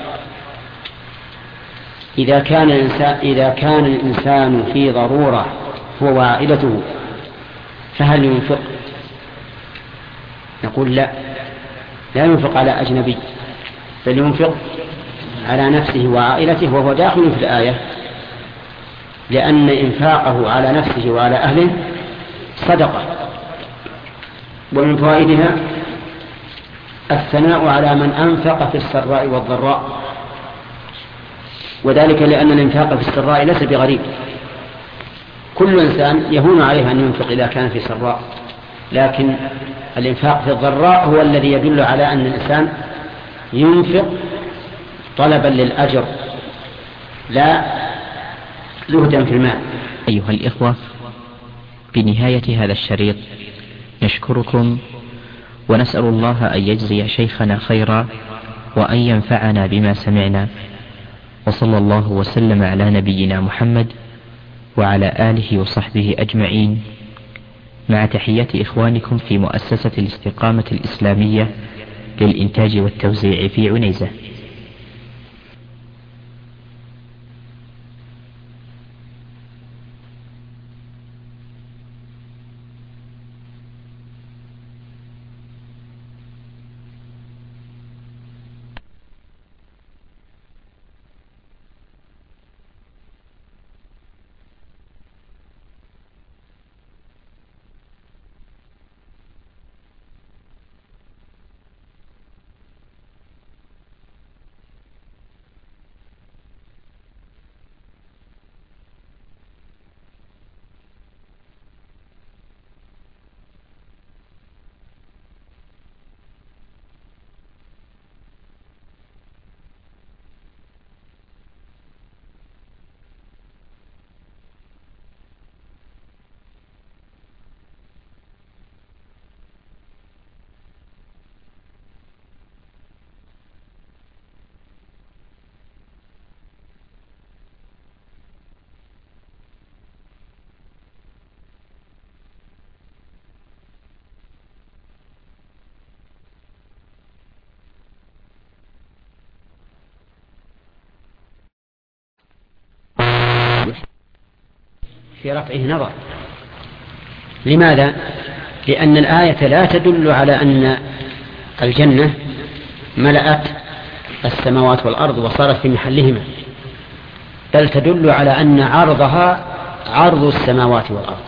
إذا كان الإنسان, إذا كان الإنسان في ضرورة هو وعائلته فهل ينفق؟ نقول: لا، لا ينفق على أجنبي، فلينفق على نفسه وعائلته، وهو داخل في الآية، لأن إنفاقه على نفسه وعلى أهله صدقة. ومن فوائدها الثناء على من أنفق في السراء والضراء، وذلك لأن الإنفاق في السراء ليس بغريب، كل إنسان يهون عليه أن ينفق إذا كان في سراء، لكن الإنفاق في الضراء هو الذي يدل على أن الإنسان ينفق طلبا للأجر لا زهدا في المال. أيها الإخوة، بنهاية هذا الشريط نشكركم ونسأل الله أن يجزي شيخنا خيرا وأن ينفعنا بما سمعنا، وصلى الله وسلم على نبينا محمد وعلى آله وصحبه أجمعين، مع تحيات إخوانكم في مؤسسة الاستقامة الإسلامية للإنتاج والتوزيع في عنيزة. في رفعه نظر. لماذا؟ لأن الآية لا تدل على أن الجنة ملأت السماوات والأرض وصارت في محلهما، بل تدل على أن عرضها عرض السماوات والأرض،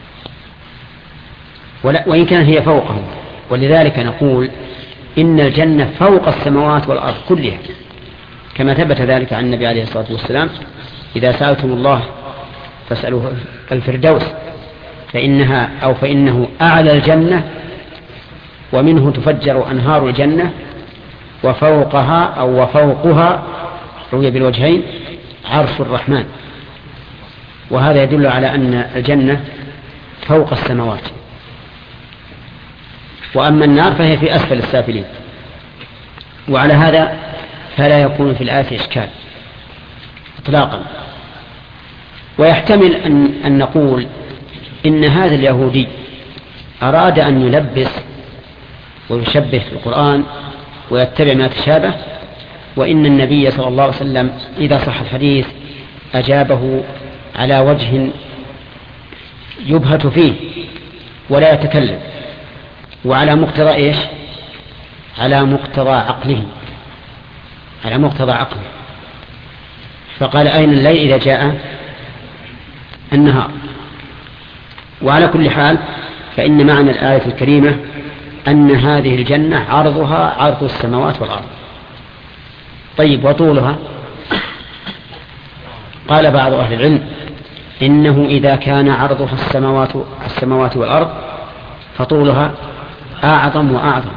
وإن كانت هي فوقهم. ولذلك نقول إن الجنة فوق السماوات والأرض كلها، كما ثبت ذلك عن النبي عليه الصلاة والسلام: إذا سألتم الله فاسألوه الفردوس فإنها أو فإنه أعلى الجنة ومنه تفجر أنهار الجنة، وفوقها أو وفوقها روي بالوجهين عرش الرحمن. وهذا يدل على أن الجنة فوق السماوات، وأما النار فهي في أسفل السافلين. وعلى هذا فلا يكون في الآية إشكال إطلاقا. ويحتمل أن, أن نقول إن هذا اليهودي أراد أن يلبس ويشبه في القرآن ويتبع ما تشابه، وإن النبي صلى الله عليه وسلم إذا صح الحديث أجابه على وجه يبهت فيه ولا يتكلم، وعلى مقتضى إيش؟ على مقتضى عقله، على مقتضى عقله. فقال: أين الليل إذا جاء النهار؟ وعلى كل حال فإن معنى الآية الكريمة أن هذه الجنة عرضها عرض السماوات والأرض. طيب، وطولها؟ قال بعض أهل العلم إنه إذا كان عرضها السماوات, السماوات والأرض فطولها أعظم وأعظم،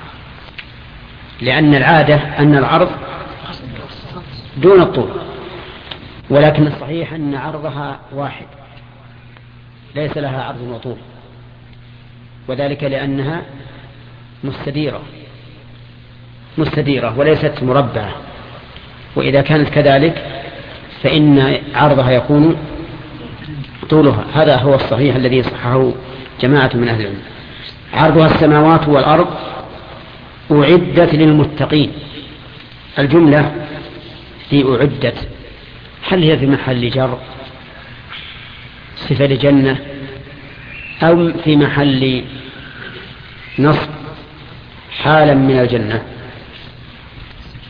لأن العادة أن العرض دون الطول، ولكن الصحيح أن عرضها واحد ليس لها عرض وطول، وذلك لأنها مستديرة مستديرة وليست مربعة، وإذا كانت كذلك فإن عرضها يكون طولها. هذا هو الصحيح الذي صححه جماعة من أهل العلم. عرضها السماوات والأرض أعدت للمتقين. الجملة في أعدت هل هي في محل جر صفة لجنة أو في محل نصب حالا من الجنة؟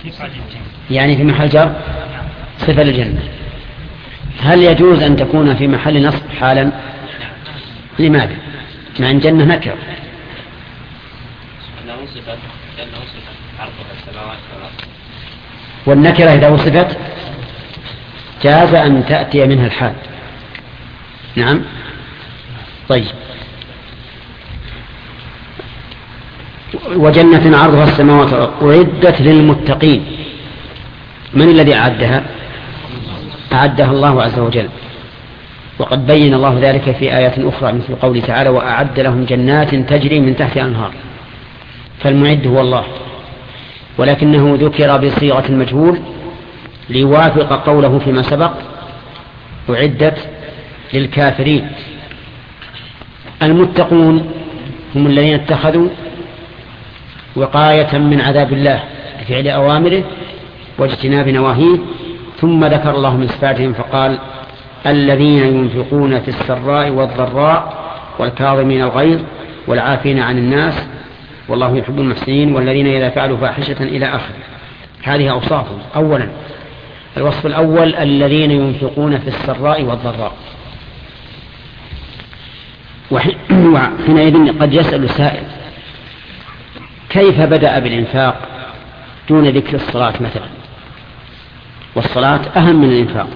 يعني في محل جر صفة للجنة. هل يجوز أن تكون في محل نصب حالا؟ لماذا؟ مع أن جنة نكرة. والنكرة إذا وصفت جاز أن تأتي منها الحال. نعم. طيب. وجنة عرضها السماوات أعدت للمتقين. من الذي أعدها؟ أعدها الله عز وجل، وقد بين الله ذلك في آيات أخرى مثل قوله تعالى وأعد لهم جنات تجري من تحت أنهار. فالمعد هو الله، ولكنه ذكر بصيغة المجهول ليوافق قوله فيما سبق أعدت للكافرين. المتقون هم الذين اتخذوا وقاية من عذاب الله بفعل أوامره واجتناب نواهيه، ثم ذكر الله من صفاتهم فقال الذين ينفقون في السراء والضراء والكاظمين الغيظ والعافين عن الناس والله يحب المحسنين والذين إذا فعلوا فاحشة إلى آخره. هذه أوصافهم. أولا الوصف الأول الذين ينفقون في السراء والضراء. وحينئذ قد يسأل سائل كيف بدأ بالإنفاق دون ذكر الصلاة مثلا؟ والصلاة أهم من الإنفاق،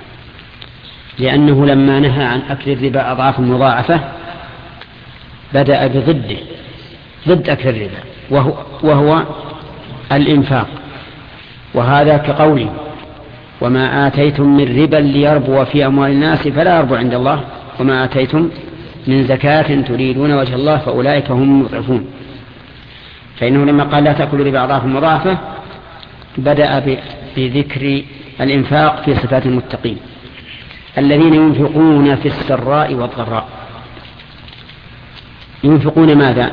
لأنه لما نهى عن أكل الربا أضعاف مضاعفة بدأ بضده، ضد أكل الربا وهو, وهو الإنفاق. وهذا كقوله وما آتيتم من ربا ليربو في أموال الناس فلا يربو عند الله وما آتيتم من زكاة تريدون وجه الله فأولئك هم المضعفون. فإنه لما قال لا تأكلوا ربا أضعاف مضاعفة بدأ بذكر الإنفاق في صفات المتقين الذين ينفقون في السراء والضراء. ينفقون ماذا؟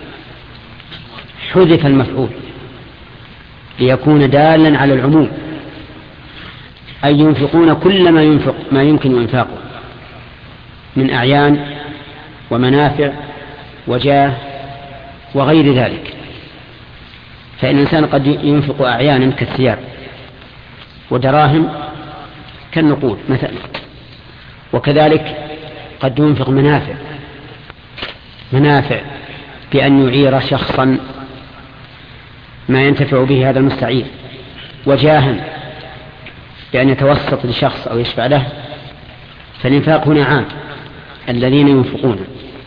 حذف المفعول ليكون دالا على العموم، أي ينفقون كل ما ينفق ما يمكن إنفاقه من أعيان ومنافع وجاه وغير ذلك. فإن الإنسان قد ينفق أعيانا كالثياب ودراهم كالنقود مثلا، وكذلك قد ينفق منافع منافع بأن يعير شخصا ما ينتفع به هذا المستعير، وجاها بأن يتوسط لشخص أو يشفع له. فالإنفاق هنا عام الذين ينفقون.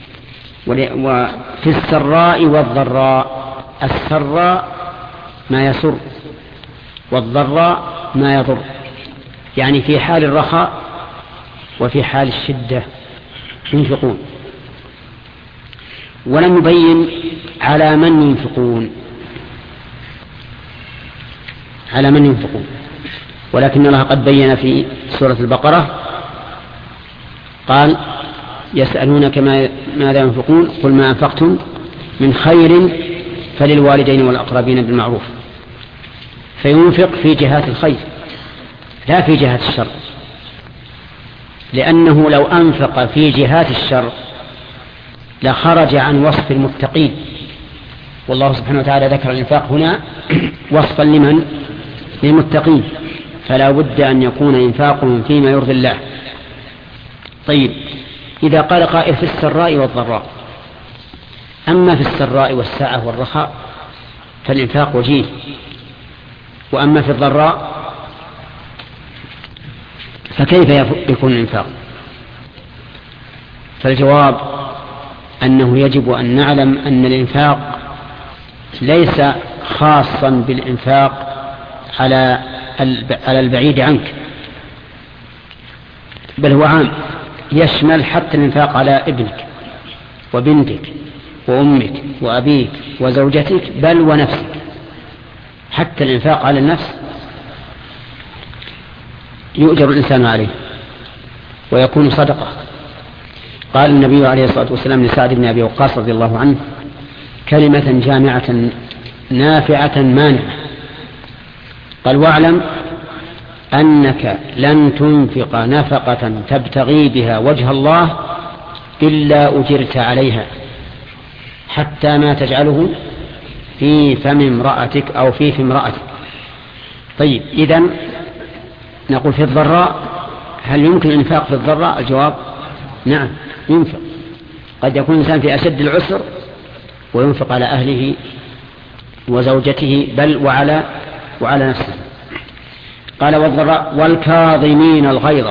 وفي السراء والضراء، السراء ما يسر والضراء ما يضر، يعني في حال الرخاء وفي حال الشدة ينفقون. ولم يبين على من ينفقون على من ينفقون ولكن الله قد بين في سورة البقرة قال يسألونك ماذا ينفقون قل ما أنفقتم من خير فللوالدين والأقربين بالمعروف. فينفق في جهات الخير لا في جهات الشر، لأنه لو أنفق في جهات الشر لخرج عن وصف المتقين، والله سبحانه وتعالى ذكر الإنفاق هنا وصفا لمن؟ للمتقين، فلا بد أن يكون إنفاقهم فيما يرضي الله. طيب، إذا قال قائل في السراء والضراء، أما في السراء والسعة والرخاء فالإنفاق وجيه، وأما في الضراء فكيف يكون الإنفاق؟ فالجواب أنه يجب أن نعلم أن الإنفاق ليس خاصا بالإنفاق على على البعيد عنك، بل هو عام يشمل حتى الإنفاق على ابنك وبنتك وأمك وأبيك وزوجتك بل ونفسك. حتى الإنفاق على النفس يؤجر الإنسان عليه ويكون صدقة. قال النبي عليه الصلاة والسلام لسعد بن أبي وقاص رضي الله عنه كلمة جامعة نافعة مانعة، قال واعلم أنك لن تنفق نفقة تبتغي بها وجه الله إلا أجرت عليها حتى ما تجعله في فم امرأتك أو في في امرأتك. طيب إذن نقول في الضراء هل يمكن الإنفاق في الضراء؟ الجواب نعم ينفق. قد يكون الإنسان في أشد العسر وينفق على أهله وزوجته بل وعلى وعلى نفسه. قال والضراء والكاظمين الغيظ.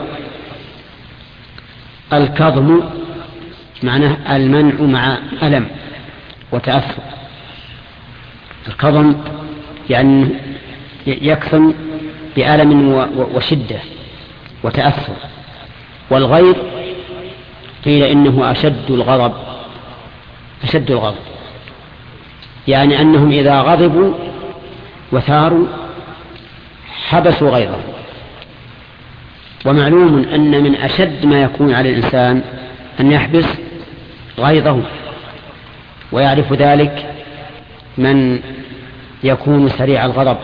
الكظم معناه المنع مع ألم وتأثر. الكظم يعني يكظم بألم وشدة وتأثر. والغيظ قيل إنه أشد الغضب أشد الغضب يعني أنهم إذا غضبوا وثاروا حبسوا غيظهم. ومعلوم أن من أشد ما يكون على الإنسان أن يحبس غيظه، ويعرف ذلك من يكون سريع الغضب،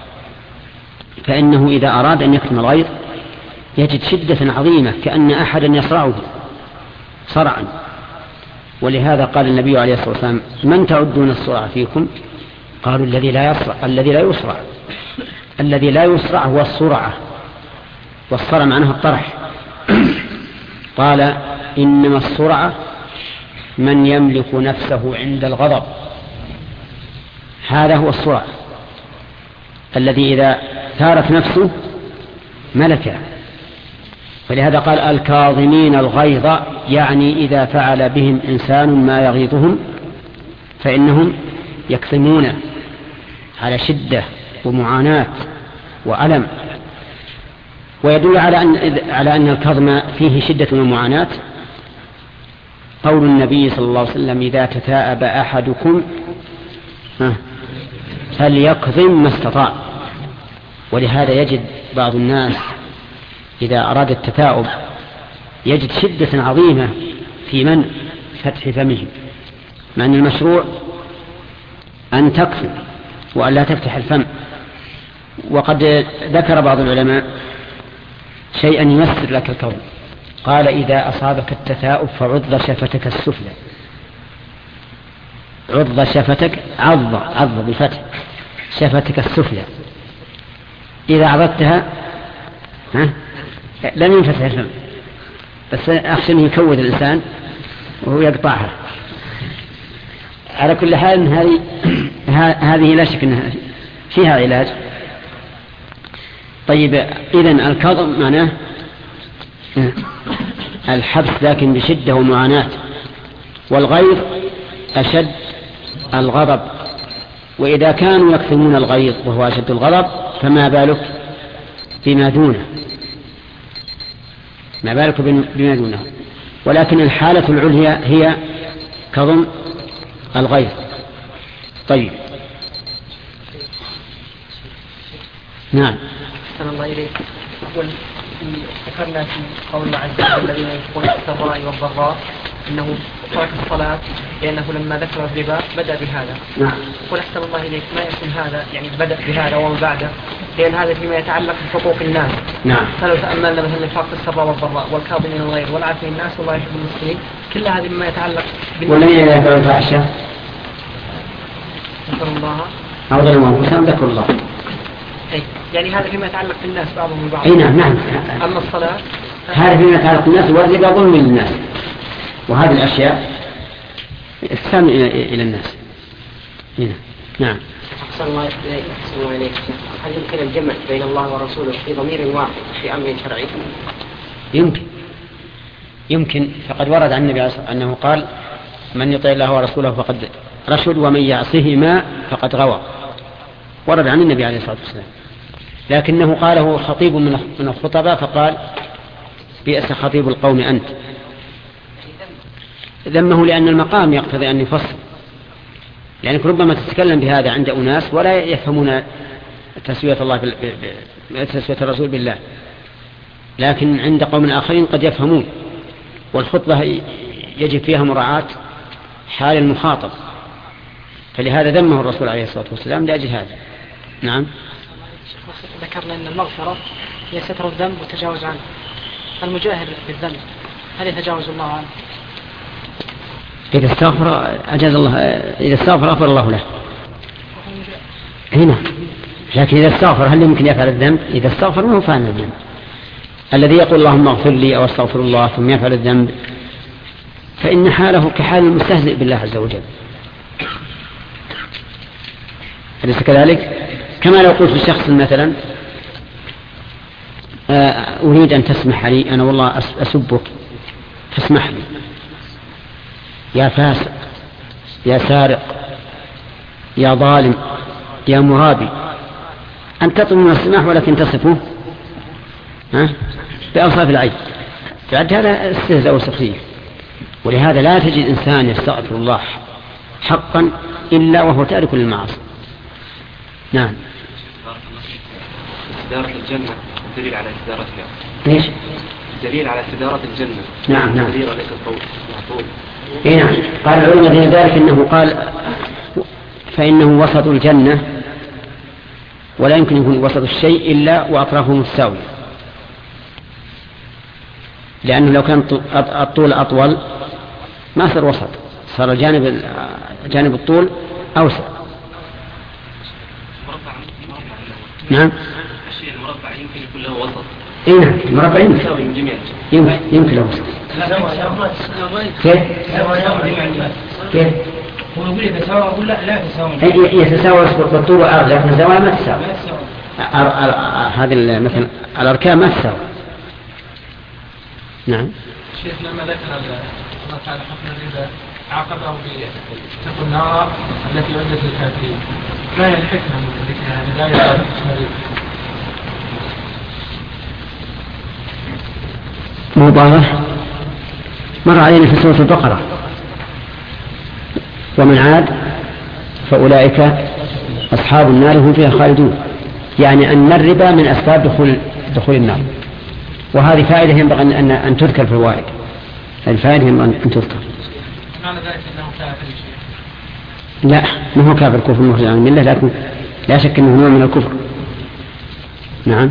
فإنه إذا أراد أن يكتم الغيظ يجد شدة عظيمة كأن أحدا يصرعه صرعا. ولهذا قال النبي عليه الصلاة والسلام من تعدون الصرع فيكم؟ قالوا الذي لا يصرع الذي لا يصرع الذي لا يصرع هو الصرعة، والصرع معناه الطرح. قال إنما الصرعة من يملك نفسه عند الغضب، هذا هو الصرع الذي إذا ثارت نفسه ملكها. فلهذا قال الكاظمين الغيظ، يعني إذا فعل بهم إنسان ما يغيظهم فإنهم يكظمون على شدة ومعاناة وألم. ويدل على أن على أن الكظم فيه شدة ومعاناة قول النبي صلى الله عليه وسلم إذا تثاءب أحدكم فليكظم ما استطاع. ولهذا يجد بعض الناس إذا أراد التثاؤب يجد شدة عظيمة في منع فتح فمه، مع أن المشروع أن تكظم وأن لا تفتح الفم. وقد ذكر بعض العلماء شيئا يمثل لك الكظم، قال إذا أصابك التثاؤب فعض شفتك السفلى. عض شفتك عض عض بفتح شفتك السفلى، إذا عضتها ها لم ينفتح الفم، بس أخشى أن يكود الإنسان وهو يقطعها. على كل حال هذه هذه لا شك أنها فيها علاج. طيب إذن الكظم معناه الحبس لكن بشدة ومعاناة. والغيظ أشد الغضب، وإذا كانوا يكظمون الغيظ وهو أشد الغضب فما بالك بما دونه ما بالك بما دونه. ولكن الحالة العليا هي كظم الغيظ. طيب نعم. أحسن الله إليك. أقول ذكرنا في قول الله عز وجل الذين ينفقون في السراء والضراء أنه ترك الصلاة لأنه لما ذكر الربا بدأ بهذا. نعم. أقول أحسن الله إليك ما يكون هذا يعني بدأ بهذا وما بعده، لأن هذا فيما يتعلق بحقوق الناس. نعم. فلو تأملنا مثلا الإنفاق في السراء والضراء والكاظمين الغيظ والعافين الناس والله يحب المسلمين، كل هذه مما يتعلق والذين لا يفعلون الفاحشة ذكر الله أو ظلموا أنفسهم ذكروا الله. أي يعني هذا فيما يتعلق بالناس بعضهم ببعض. أي نعم نعم. أما الصلاة هذا فيما يتعلق بالناس والربا ظلم للناس، وهذه الأشياء إحسان إلى الناس. هنا. نعم. أحسن الله إليك. هل يمكن الجمع بين الله ورسوله في ضمير واحد في أمر شرعي؟ يمكن يمكن فقد ورد عن النبي أنه قال من يطيع الله ورسوله فقد رشد ومن يعصهما فقد غوى. ورد عن النبي عليه الصلاة والسلام، لكنه قاله خطيب من الخطباء فقال بئس خطيب القوم أنت. ذمه لأن المقام يقتضي أن يفصل، لأنك ربما تتكلم بهذا عند أناس ولا يفهمون تسوية الله بال... تسوية الرسول بالله، لكن عند قوم آخرين قد يفهمون، والخطبة يجب فيها مراعاة حال المخاطب، فلهذا ذمه الرسول عليه الصلاة والسلام لأجل هذا. نعم. ذكرنا أن المغفرة هي ستر الذنب والتجاوز عنه. المجاهر بالذنب هل يتجاوز الله عنه؟ إذا استغفر أجاز الله، إذا استغفر غفر الله له. هنا لكن إذا استغفر هل يمكن يفعل الذنب؟ إذا استغفر ما هو فعل الذنب. الذي يقول اللهم اغفر لي أو استغفر الله ثم يفعل الذنب فإن حاله كحال المستهزئ بالله عز وجل. أليس كذلك؟ كما لو قلت لشخص مثلا أريد أن تسمح لي، أنا والله أسبك فاسمح لي، يا فاسق، يا سارق، يا ظالم، يا مرابي، أن تطلب من السماح ولكن تصفه بأوصاف العيب، فعد هذا استهزاء وسخرية. ولهذا لا تجد إنسان يستغفر الله حقا إلا وهو تارك للمعاصي. نعم. استدارة الجنة دليل على استدارتها. ليش؟ دليل على استدارة الجنة. نعم نعم. دليل عليك الطول. إيه نعم. قال العلماء في ذلك إنه قال فإنه وسط الجنة ولا يمكن يكون وسط الشيء إلا وأطرافه متساوية، لأنه لو كان الطول أطول ما صار وسط، صار جانب جانب الطول أوسع. نعم. الشيء المربع يمكن يكون له وسط. إيه نعم المربع يمكن يمكن يمكن له وسط. كيف؟ كيف؟ هو يقول يتساوى أقول لا لا يتساوى. يتساوى بالطول والعرض لكن الزوايا ما تساوي. هذه مثلا الأركان ما تساوي. نعم. شيخ لما ذكر الله تعالى حكم الربا عاقبه باتقوا النار التي عدت للكافرين، ما هي الحكمة من ذكرها بداية حكم الربا؟ مباراه مر علينا في سورة البقرة ومن عاد فأولئك أصحاب النار هم فيها خالدون، يعني أن الربا من أسباب دخول دخول النار، وهذه فائدة ينبغي أن أن تذكر في الوائد. الفائدة ينبغي أن تذكر. معنى ذلك أنه كافر شيء؟ لا ما هو كافر كفر مخرج عن الملة، لكن لا شك أنه نوع من الكفر. نعم.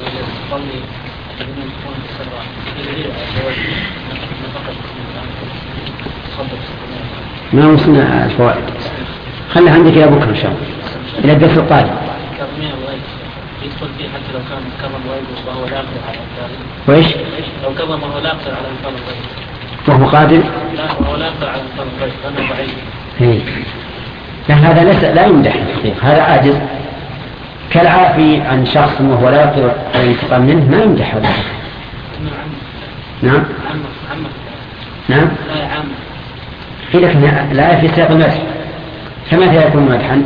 ما وصلنا الفوائد، خلها عندك إلى بكرة إن شاء الله إلى الدرس القادم. يدخل فيه حتى لو كان كظم غيبه وهو لا يقدر على الفعل. وإيش؟ لو كظم وهو لا يقدر على الفعل غيبه. وهو قادر؟ لا وهو لا يقدر على الفعل غيبه لأنه ضعيف. إيه. لا هذا ليس لا يمدح الحقيقة، هذا عاجز كالعافي عن شخص وهو لا يقدر على الانتقام منه، ما يمدح هذا. نعم. نعم. لا يا عم. لكن لا في سياق المدح، فمتى يكون مدحا؟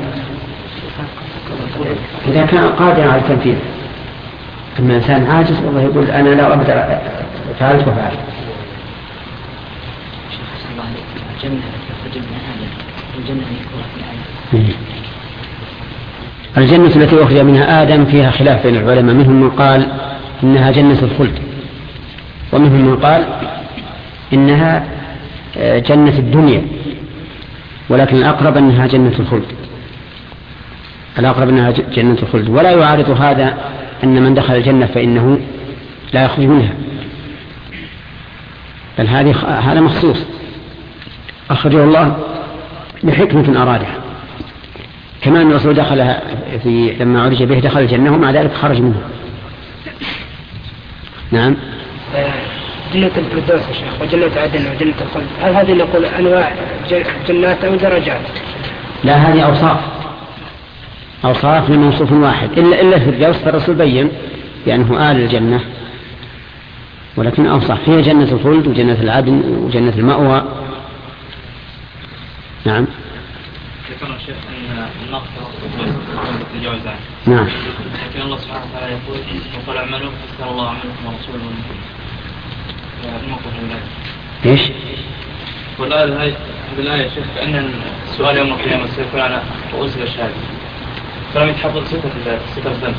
إذا كان قادرا على التنفيذ. أما إنسان عاجز والله يقول أنا لا أقدر فعلت وفعلت. الجنة الجنة الجنة الجنة التي أخرج منها آدم فيها خلاف بين العلماء، منهم من قال إنها جنة الخلد، ومنهم من قال إنها جنة الدنيا، ولكن الأقرب أنها جنة الخلد، الأقرب أنها جنة الخلد. ولا يعارض هذا أن من دخل الجنة فإنه لا يخرج منها، بل هذه هذا مخصوص أخرجه الله بحكمة أرادها، كما أن الرسول دخل في لما عرج به دخل الجنة ومع ذلك خرج منها. نعم. جنة الفردوس يا شيخ وجنة عدن وجنة الخلد، هل هذه نقول أنواع جنات أو درجات؟ لا هذه أوصاف أوصاف من موصوف واحد، إلا إلا الفردوس فالرسول بين بأنه آل الجنة، ولكن أوصاف فيها جنة الخلد وجنة العدن وجنة المأوى. نعم. ذكرنا الشيخ أن المغفرة تتجاوز عنه. نعم. لكن الله سبحانه وتعالى يقول وقال اعملوا فسأل الله عملكم ورسوله الموقف الآية. إيش؟ والآية هاي بالآية يا شيخ كأن السؤال يوم القيامة سيكون على رؤوس الأشهاد، فلم يتحفظ صفة صفة الذنب.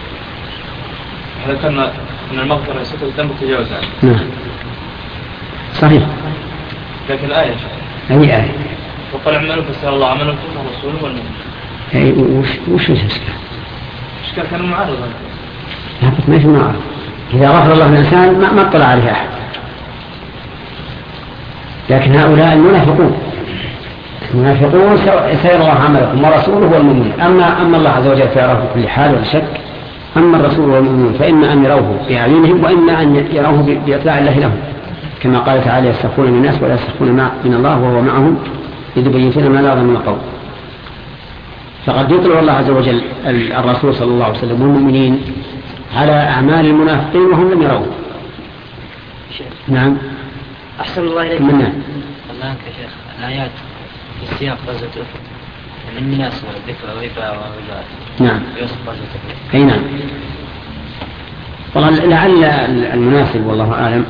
ذكرنا أن المغفرة صفة الذنب تتجاوز عنه. نعم. صحيح. لكن الآية أي آية؟ وقال اعملوا فسأل الله عملكم ورسوله والمؤمنين. أي وش وش الإشكال؟ الإشكال كان معارض. لا بس ما في معارض. إذا غفر الله الإنسان ما ما اطلع عليه أحد. لكن هؤلاء المنافقون المنافقون سيرى الله عملكم ورسوله والمؤمنون. أما أما الله عز وجل فيراه في كل حال ولا شك. أما الرسول والمؤمنون فإما أن يروه بأعينهم وإما أن يروه بإطلاع الله لهم، كما قال تعالى: يستخفون من الناس ولا يستخفون من الله وهو معهم إذ يبيتون ما لا يرضى من القول. فقد يطلع الله عز وجل الرسول صلى الله عليه وسلم والمؤمنين على أعمال المنافقين وهم لم يروه. نعم. أحسن الله إليك. الله عنك يا شيخ، الآيات في سياق غزوة أحد من الناس والذكر والربا والربا. نعم. يوصف غزوة أحد. أي نعم. والله لعل المناسب والله أعلم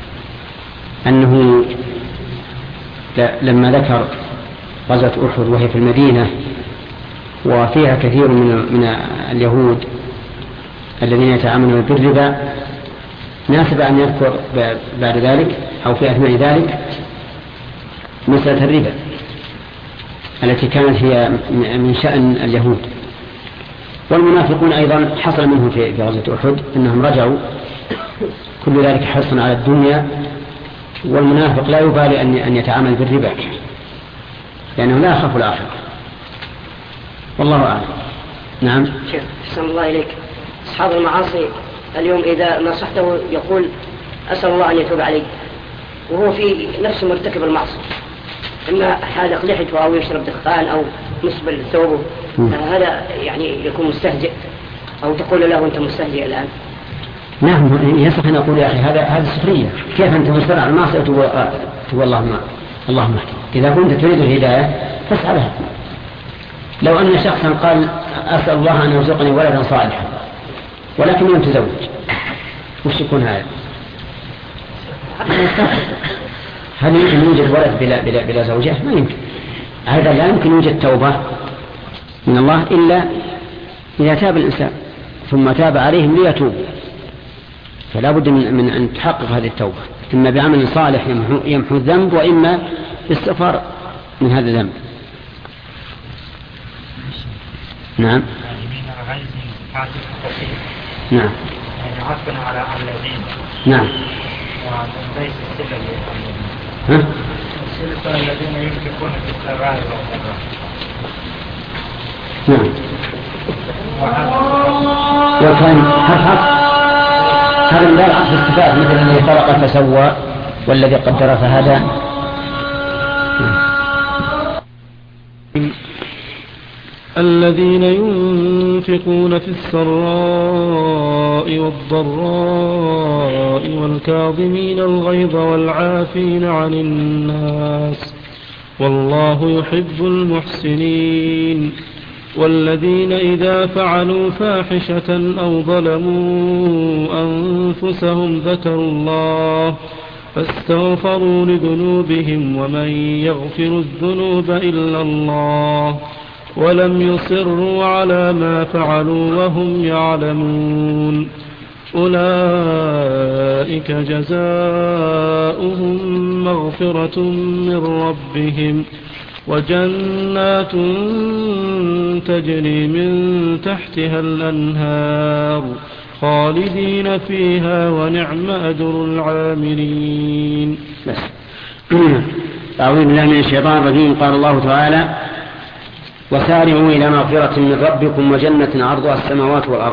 أنه لما ذكر غزوة أحد وهي في المدينة وفيها كثير من من اليهود الذين يتعاملون بالربا، ناسب أن يذكر بعد ذلك أو في أثناء ذلك مسألة الربا التي كانت هي من شأن اليهود. والمنافقون أيضا حصل منهم في غزوة أحد أنهم رجعوا، كل ذلك حرصا على الدنيا. والمنافق لا يبالي أن يتعامل بالربا لأنه لا يخاف الآخرة. والله أعلم. نعم. شيخ أحسن الله إليك، أصحاب المعاصي اليوم إذا نصحته يقول: أسأل الله أن يتوب علي، وهو في نفسه مرتكب المعصية، إما حالق لحيته أو يشرب دخان أو مسبل ثوبه. هذا يعني يكون مستهزئ، أو تقول له أنت مستهزئ الآن؟ نعم، يصح أن أقول: يا أخي هذا هذا سخرية، كيف أنت مصر على المعصية وتقول اللهم اللهم اهدي؟ إذا كنت تريد الهداية فاسعى لها. لو أن شخصا قال: أسأل الله أن يرزقني ولدا صالحا ولكن لم تزوج، وش يكون هذا؟ هل يمكن يوجد ولد بلا, بلا, بلا زوجة؟ ما يمكن. هذا لا يمكن يوجد توبة من الله إلا إذا تاب الإنسان ثم تاب عليهم ليتوبوا. فلا بد من, من أن تحقق هذه التوبة، إما بعمل صالح يمحو, يمحو الذنب، وإما باستغفار من هذا الذنب. نعم. نعم. عفوا على الذين. نعم. وليس السلة ها؟ السلة الذين ينفقون في السراء والضراء. نعم. وكان حرف هذا من باب عطف استفاء، مثل الذي خلق فسوى والذي قدر فهدى. الذين ينفقون في السراء والضراء والكاظمين الغيظ والعافين عن الناس والله يحب المحسنين. والذين إذا فعلوا فاحشة أو ظلموا أنفسهم ذكروا الله فاستغفروا لذنوبهم ومن يغفر الذنوب إلا الله ولم يصروا على ما فعلوا وهم يعلمون أولئك جزاؤهم مغفرة من ربهم وجنات تجري من تحتها الأنهار خالدين فيها ونعم أجر العاملين. أعوذ بالله من الشيطان الرجيم. قال الله تعالى: وسارعوا إلى مغفرة من ربكم وجنة عرضها السماوات والأرض.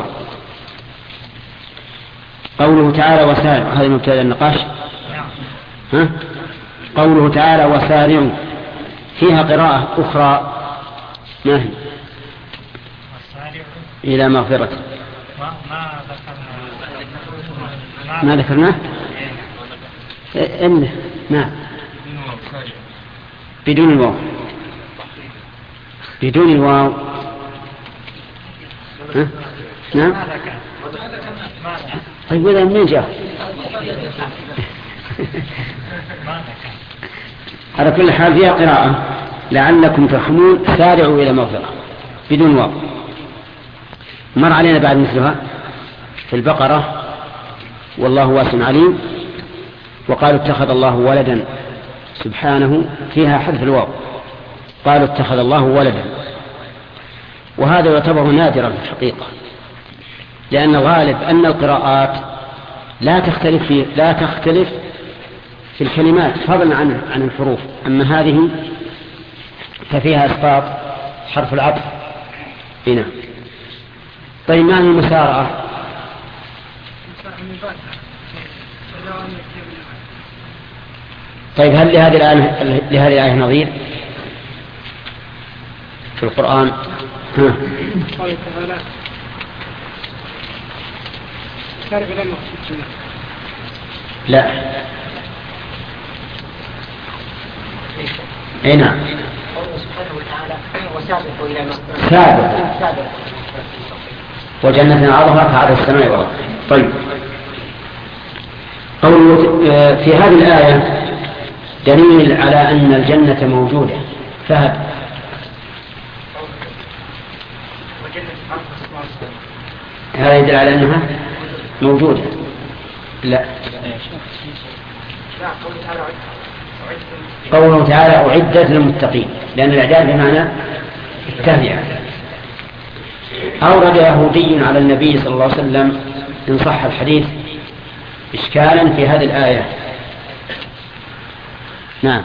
قوله تعالى وسارعوا، هذا مبتدأ النقاش. ها؟ قوله تعالى وسارعوا فيها قراءة أخرى ما هي؟ إلى مغفرة. ما ذكرناه؟ إنه نعم بدون الواو، بدون الواو. ها؟ نعم. طيب إذا منين جاء؟ على كل حال فيها قراءة لعلكم ترحمون سارعوا إلى مغفرة بدون واو. مر علينا بعد مثلها في البقرة والله واسع عليم، وقالوا اتخذ الله ولدا سبحانه، فيها حذف الواو، قالوا اتخذ الله ولدا. وهذا يعتبر نادرا في الحقيقة، لأن الغالب أن القراءات لا تختلف في لا تختلف في الكلمات فضلا عن عن الحروف. أما هذه ففيها إسقاط حرف العطف هنا. طيب معنى المسارعة؟ طيب هل لهذه الآية لهذه الآية نظير في القرآن؟ ها. قال تعالى سارع إلى المقصود. لا. اي نعم. قوله سبحانه وتعالى وسابقوا إلى سابق وجنة عرضها كعرض السماء والأرض. طيب قوله في هذه الآية دليل على أن الجنة موجودة. فهد. هذا يدل على أنها موجودة. لا. قوله تعالى أعدت للمتقين، لأن الإعداد بمعنى التهيئة. أورد يهودي على النبي صلى الله عليه وسلم إن صح الحديث إشكالا في هذه الآية. نعم.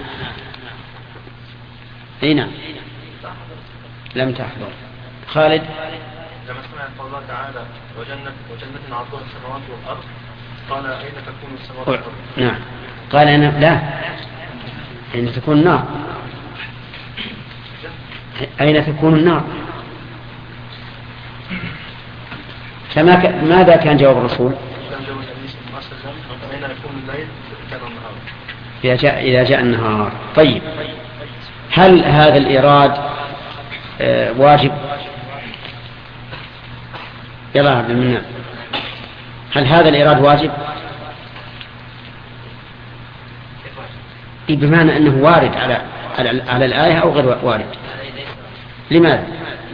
أي نعم. لم تحضر. خالد. لما سمع قول الله تعالى وجنة وجنة عرضها السماوات والأرض قال أين تكون السماوات والأرض؟ نعم. قال أنا لا. أين تكون النار؟ أين تكون النار؟ فما ك... ماذا كان جواب الرسول؟ كان جواب النبي صلى الله عليه وسلم أين يكون الليل كان النهار. إذا جاء إذا جاء النهار. طيب هل هذا الإيراد آه واجب؟ يلا عبد المنان، هل هذا الإيراد واجب؟ بمعنى أنه وارد على على, على الآية أو غير وارد؟ لماذا؟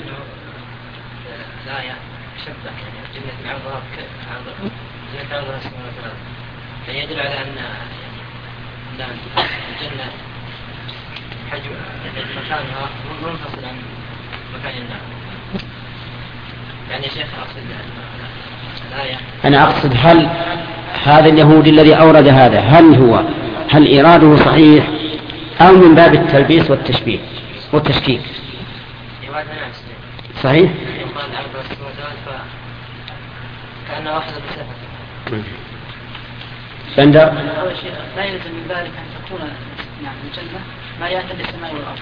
الآية شبه جنة عرضها جنة عرضها السماوات والأرض، يعني يدل على أن الجنة حجم مكانها منفصل عن مكان النار. يعني يا شيخ أقصد الآية، أنا أقصد هل هذا اليهودي الذي أورد هذا هل هو هل إراده صحيح أو من باب التلبيس والتشبيه والتشكيك؟ صحيح؟ كأنه واحد بسفر. بندر. أول شيء لا يلزم من ذلك أن تكون يعني الجنة ما يأتي بالسماء والأرض.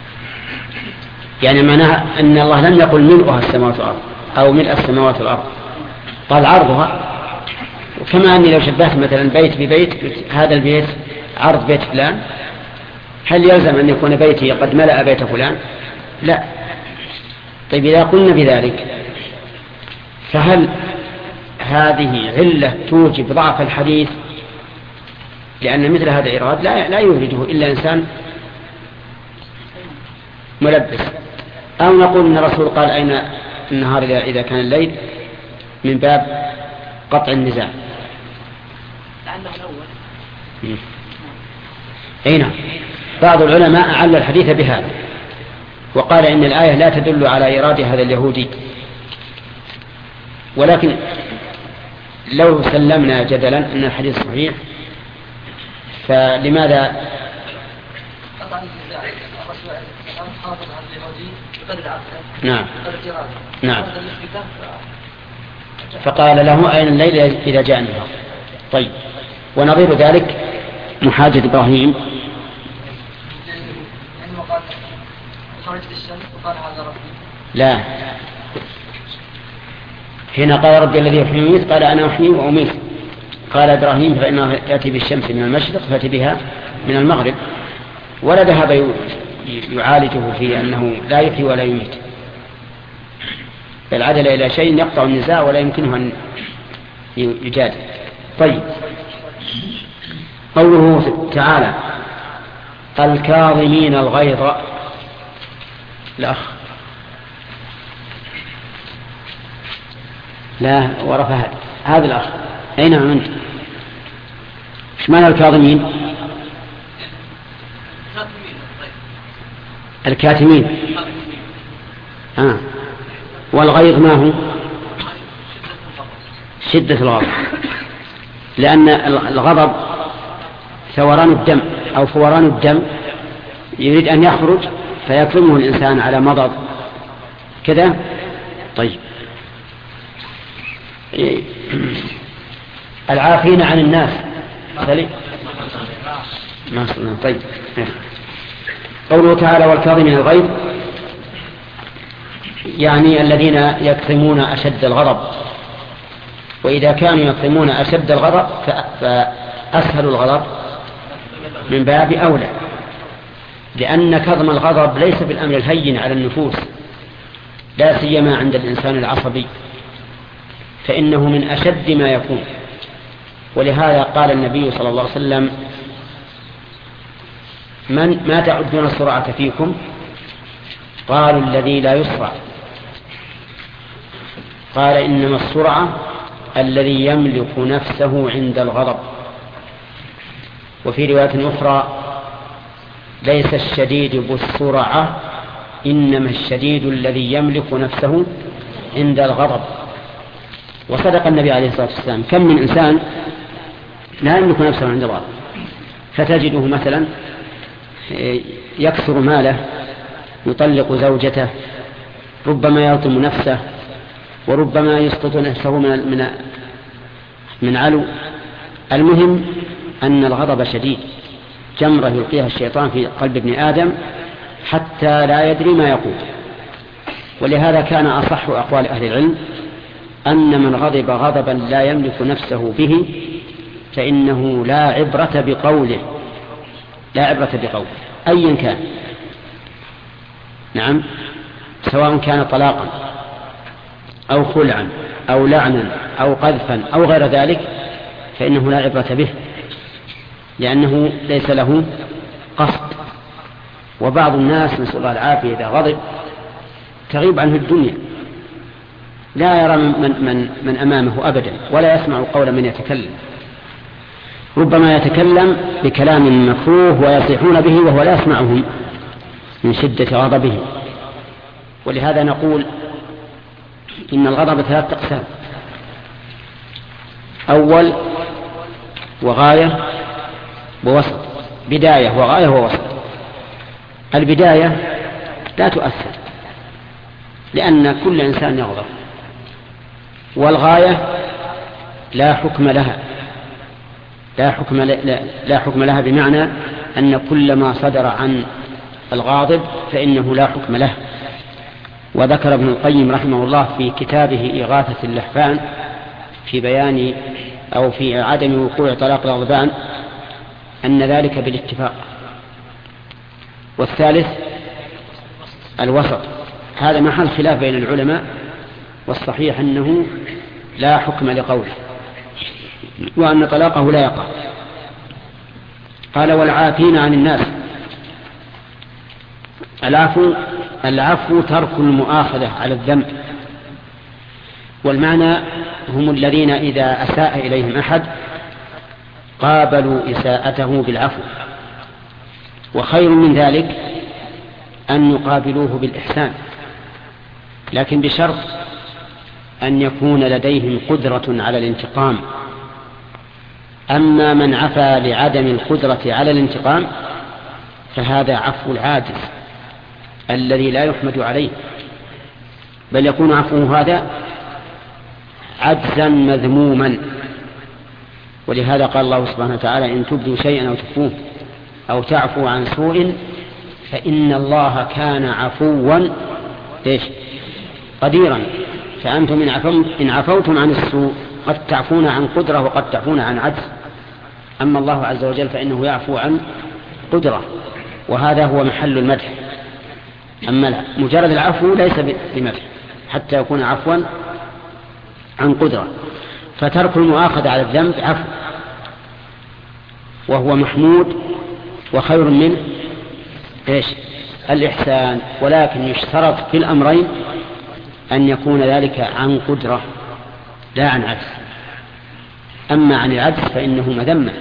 يعني معناها أن الله لم يقل ملؤها السماوات والأرض أو ملء السماوات والأرض، قال عرضها. وكما أني لو شبهت مثلا بيت ببيت، هذا البيت عرض بيت فلان، هل يلزم أن يكون بيتي قد ملأ بيت فلان؟ لا. طيب إذا قلنا بذلك فهل هذه علة توجب ضعف الحديث؟ لأن مثل هذا الإيراد لا لا يورده إلا إنسان ملبس. أو نقول أن الرسول قال أين النهار إذا كان الليل من باب قطع النزاع. لعله الأول. أي نعم. بعض العلماء أعل الحديث بهذا وقال إن الآية لا تدل على إيراد هذا اليهودي. ولكن لو سلمنا جدلا أن الحديث صحيح فلماذا نعم نعم فقال له أين الليل إذا جاء النهار. طيب ونظير ذلك محاجة إبراهيم لا، حين قال ربي الذي يحيي ويميت قال أنا أحيي وأميت. قال إبراهيم فإنه يأتي بالشمس من المشرق فأتي بها من المغرب، ولا ذهب يعالجه في أنه لا يحيي ولا يميت، بل عدل إلى شيء يقطع النزاع ولا يمكنه أن يجادل. طيب قوله تعالى الكاظمين الغيظ، الأخ لا ورفع هذا الأخ أين أنت؟ إيش معنى الكاظمين؟ الكاتمين. آه. والغيظ ما هو؟ شدة الغضب، لأن الغضب ثوران الدم أو فوران الدم يريد أن يخرج فيكرمه الإنسان على مضض كذا. طيب العافين عن الناس سليم. طيب قوله تعالى والكاظمين الغيظ يعني الذين يكظمون أشد الغضب، وإذا كانوا يكظمون أشد الغضب فأسهل الغضب من باب أولى، لأن كظم الغضب ليس بالأمر الهين على النفوس، لا سيما عند الإنسان العصبي، فإنه من أشد ما يكون. ولهذا قال النبي صلى الله عليه وسلم من ما تعدون السرعة فيكم؟ قالوا الذي لا يسرع. قال إنما السرعة الذي يملك نفسه عند الغضب. وفي رواية أخرى ليس الشديد بالسرعة إنما الشديد الذي يملك نفسه عند الغضب. وصدق النبي عليه الصلاة والسلام. كم من إنسان لا يملك نفسه عند الغضب، فتجده مثلا يكثر ماله، يطلق زوجته، ربما يلطم نفسه، وربما يسقط نفسه من من من علو. المهم أن الغضب شديد، جمرة يلقيها الشيطان في قلب ابن آدم حتى لا يدري ما يقول. ولهذا كان أصح أقوال أهل العلم أن من غضب غضبا لا يملك نفسه به فإنه لا عبرة بقوله، لا عبرة بقوله أيا كان. نعم، سواء كان طلاقا أو خلعا أو لعنا أو قذفا أو غير ذلك فإنه لا عبرة به، لأنه ليس له قصد. وبعض الناس نسأل الله العافية إذا غضب تغيب عنه الدنيا، لا يرى من, من, من أمامه أبدا، ولا يسمع قول من يتكلم. ربما يتكلم بكلام مكروه ويصيحون به وهو لا يسمعهم من شدة غضبه. ولهذا نقول إن الغضب ثلاثة أقسام: أول وغاية ووسط، بداية وغاية ووسط. البداية لا تؤثر لأن كل إنسان يغضب، والغاية لا حكم لها، لا حكم, لا, لا حكم لها بمعنى أن كل ما صدر عن الغاضب فإنه لا حكم له. وذكر ابن القيم رحمه الله في كتابه إغاثة اللحفان في بيان أو في عدم وقوع طلاق الغضبان أن ذلك بالاتفاق. والثالث الوسط، هذا محل خلاف بين العلماء، والصحيح أنه لا حكم لقوله وأن طلاقه لا يقع. قال والعافين عن الناس. العفو العفو ترك المؤاخذة على الذنب، والمعنى هم الذين إذا أساء إليهم أحد قابلوا إساءته بالعفو. وخير من ذلك أن يقابلوه بالإحسان، لكن بشرط أن يكون لديهم قدرة على الانتقام. أما من عفا لعدم القدرة على الانتقام فهذا عفو العاجز الذي لا يحمد عليه، بل يكون عفوه هذا عجزا مذموما. ولهذا قال الله سبحانه وتعالى إن تبدوا شيئا أو تخفوه أو تعفو عن سوء فإن الله كان عفوا إيش قديرا. فأنتم إن عفوتم عن السوء قد تعفون عن قدرة وقد تعفون عن عجز، أما الله عز وجل فإنه يعفو عن قدرة، وهذا هو محل المدح. أما مجرد العفو ليس بمدح حتى يكون عفوا عن قدرة. فترك المؤاخذة على الذنب عفو، وهو محمود وخير منه إيش الإحسان. ولكن يشترط في الأمرين أن يكون ذلك عن قدرة لا عن عجز. أما عن العجز فإنه مذمة.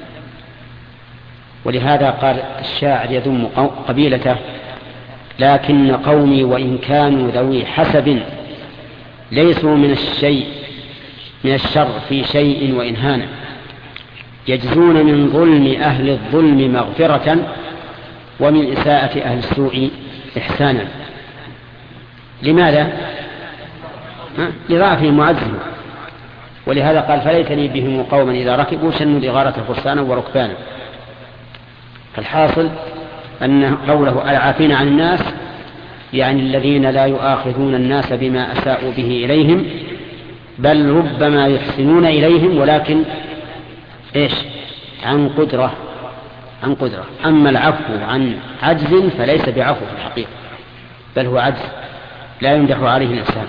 ولهذا قال الشاعر يذم قبيلته لكن قومي وإن كانوا ذوي حسب ليسوا من الشيء من الشر في شيء وإن هانا يجزون من ظلم أهل الظلم مغفرة ومن إساءة أهل السوء إحسانا. لماذا؟ لضعفه معزه، ولهذا قال فليتني بهم قوما إذا ركبوا شنوا الإغارة فرسانا وركبانا. فالحاصل أن قوله العافين عن الناس يعني الذين لا يؤاخذون الناس بما أساءوا به إليهم، بل ربما يحسنون إليهم ولكن إيش؟ عن قدرة عن قدرة. أما العفو عن عجز فليس بعفو في الحقيقة، بل هو عجز لا يمدح عليه الإنسان.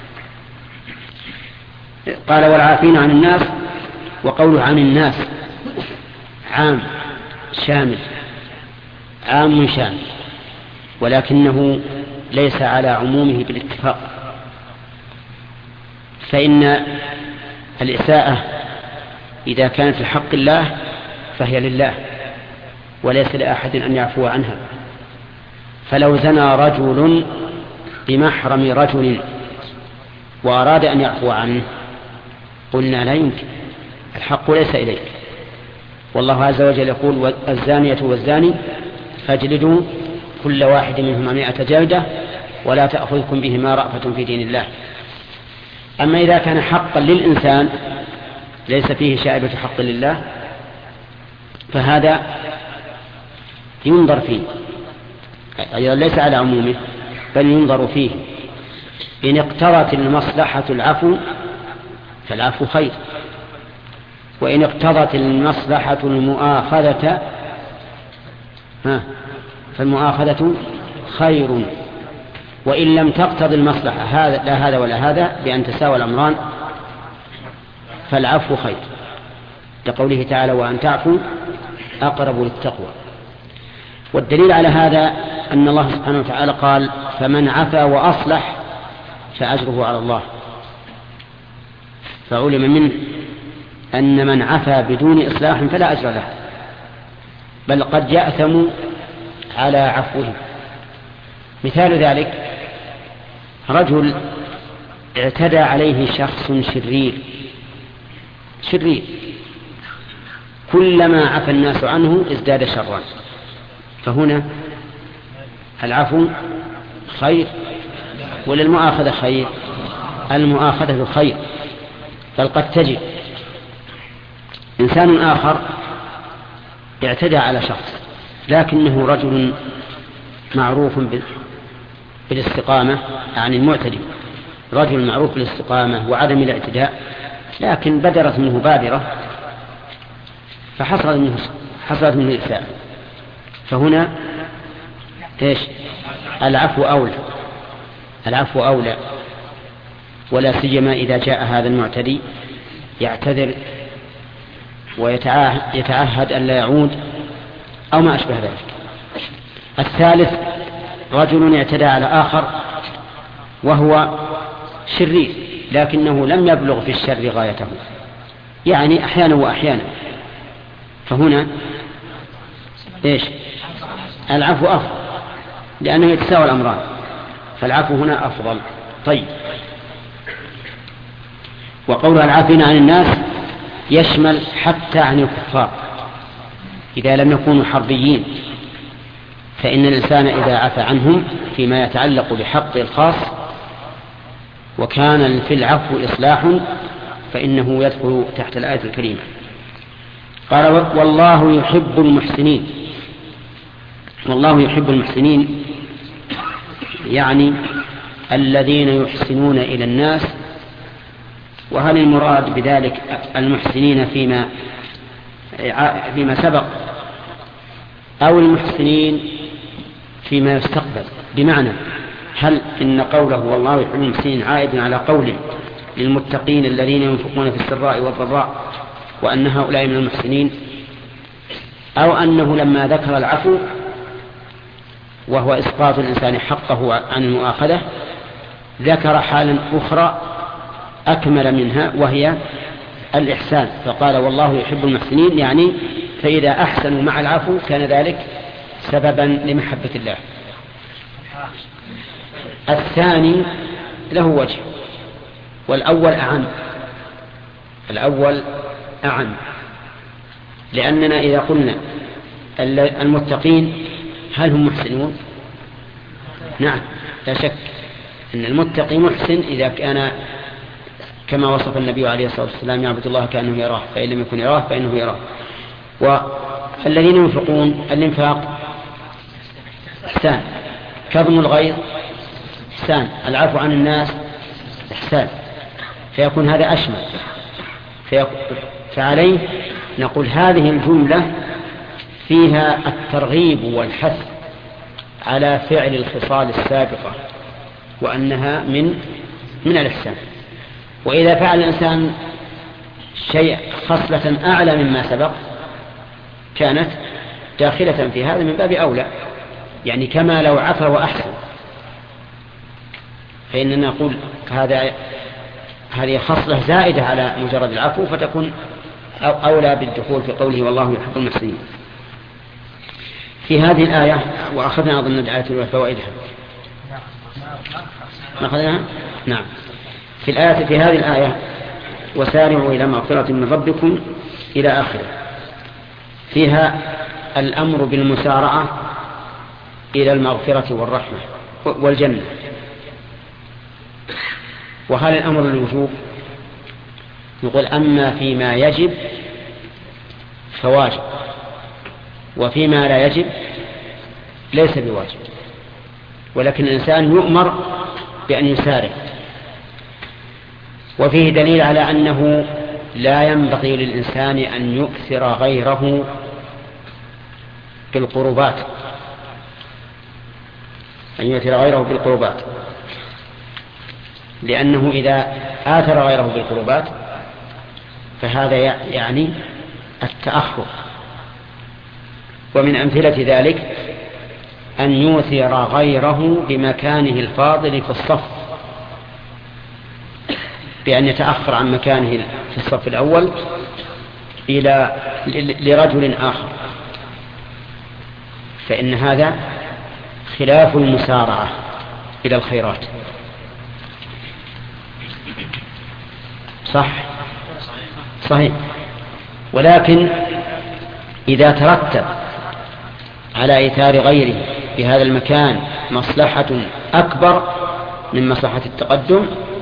قال والعافين عن الناس، وقوله عن الناس عام شامل، عام شامل، ولكنه ليس على عمومه بالاتفاق. فإن الإساءة إذا كانت في حق الله فهي لله وليس لأحد أن يعفو عنها. فلو زنى رجل بمحرم رجل وأراد أن يعفو عنه قلنا لا يمكن، الحق ليس إليك. والله عز وجل يقول الزانية والزاني فاجلدوا كل واحد منهما مائة جلدة ولا تأخذكم بهما رأفة في دين الله. أما إذا كان حقا للإنسان ليس فيه شائبة حق لله فهذا ينظر فيه، أيضا ليس على عمومه بل ينظر فيه. إن اقتضت المصلحة العفو فالعفو خير، وإن اقتضت المصلحة المؤاخذة فالمؤاخذة خير، وإن لم تقتضي المصلحة هذا لا هذا ولا هذا بأن تساوى الأمران فالعفو خير، لقوله تعالى وأن تعفوا أقرب للتقوى. والدليل على هذا أن الله سبحانه وتعالى قال فمن عفا وأصلح فأجره على الله. فعلم منه أن من عفا بدون إصلاح فلا أجر له، بل قد يأثم على عفوه. مثال ذلك رجل اعتدى عليه شخص شرير شرير كلما عفى الناس عنه ازداد شرا، فهنا العفو خير ولا المؤاخذة خير؟ المؤاخذة خير. بل قد تجد إنسان آخر اعتدى على شخص لكنه رجل معروف بالاستقامة، يعني المعتدي رجل معروف بالاستقامة وعدم الاعتداء، لكن بدرت منه بادرة فحصلت منه حصلت منه الإساءة، فهنا ايش؟ العفو أولى العفو أولى ولا سيما إذا جاء هذا المعتدي يعتذر ويتعهد أن لا يعود أو ما أشبه ذلك. الثالث رجل اعتدى على آخر وهو شرير لكنه لم يبلغ في الشر غايته، يعني أحيانا وأحيانا، فهنا إيش؟ العفو أفضل لأنه يتساوى الأمران، فالعفو هنا أفضل. طيب، وقولها العافين عن الناس يشمل حتى عن الكفار إذا لم يكونوا حربيين، فإن الإنسان إذا عفى عنهم فيما يتعلق بحق الخاص وكان في العفو إصلاح فإنه يدخل تحت الآية الكريمة. قال والله يحب المحسنين. والله يحب المحسنين يعني الذين يحسنون إلى الناس. وهل المراد بذلك المحسنين فيما فيما سبق أو المحسنين فيما يستقبل؟ بمعنى هل إن قوله والله يحب المحسنين عائد على قوله للمتقين الذين ينفقون في السراء والضراء وأن هؤلاء من المحسنين، أو أنه لما ذكر العفو وهو إسقاط الإنسان حقه عن المؤاخذة ذكر حالا أخرى أكمل منها وهي الإحسان، فقال والله يحب المحسنين، يعني فإذا أحسنوا مع العفو كان ذلك سببا لمحبة الله. الثاني له وجه والأول أعم الأول أعم لأننا إذا قلنا المتقين هل هم محسنون؟ نعم لا شك أن المتقي محسن إذا كان كما وصف النبي عليه الصلاة والسلام يعبد الله كأنه يراه، فإن لم يكن يراه فإنه يراه. والذين ينفقون الإنفاق إحسان، كظم الغيظ إحسان، العفو عن الناس إحسان، فيكون هذا أشمل. فعليه نقول هذه الجملة فيها الترغيب والحث على فعل الخصال السابقة، وأنها من من الإحسان. وإذا فعل الإنسان شيء خصلة أعلى مما سبق كانت داخلة في هذا من باب أولى، يعني كما لو عفا وأحسن، فإننا نقول هذا هذه خصلة زائدة على مجرد العفو، فتكون أولى بالدخول في قوله والله يحب المحسنين. في هذه الآية وأخذنا أظن الآية وفوائدها أخذناها؟ نعم. في الآية في هذه الآية وسارعوا إلى مغفرة من ربكم إلى آخره، فيها الأمر بالمسارعة إلى المغفرة والرحمة والجنة. وهل الأمر للوجوب؟ يقول أما فيما يجب فواجب، وفيما لا يجب ليس بواجب، ولكن الإنسان يؤمر بأن يسارع. وفيه دليل على أنه لا ينبغي للإنسان أن يؤثر غيره بالقربات، أن يؤثر غيره بالقربات، لأنه إذا آثر غيره بالقربات فهذا يعني التأخر. ومن أمثلة ذلك أن يؤثر غيره بمكانه الفاضل في الصف، بأن يتأخر عن مكانه في الصف الأول إلى لرجل آخر، فإن هذا خلاف المسارعة إلى الخيرات. صح صحيح. ولكن إذا ترتب على إيثار غيره بهذا المكان مصلحة أكبر من مصلحة التقدم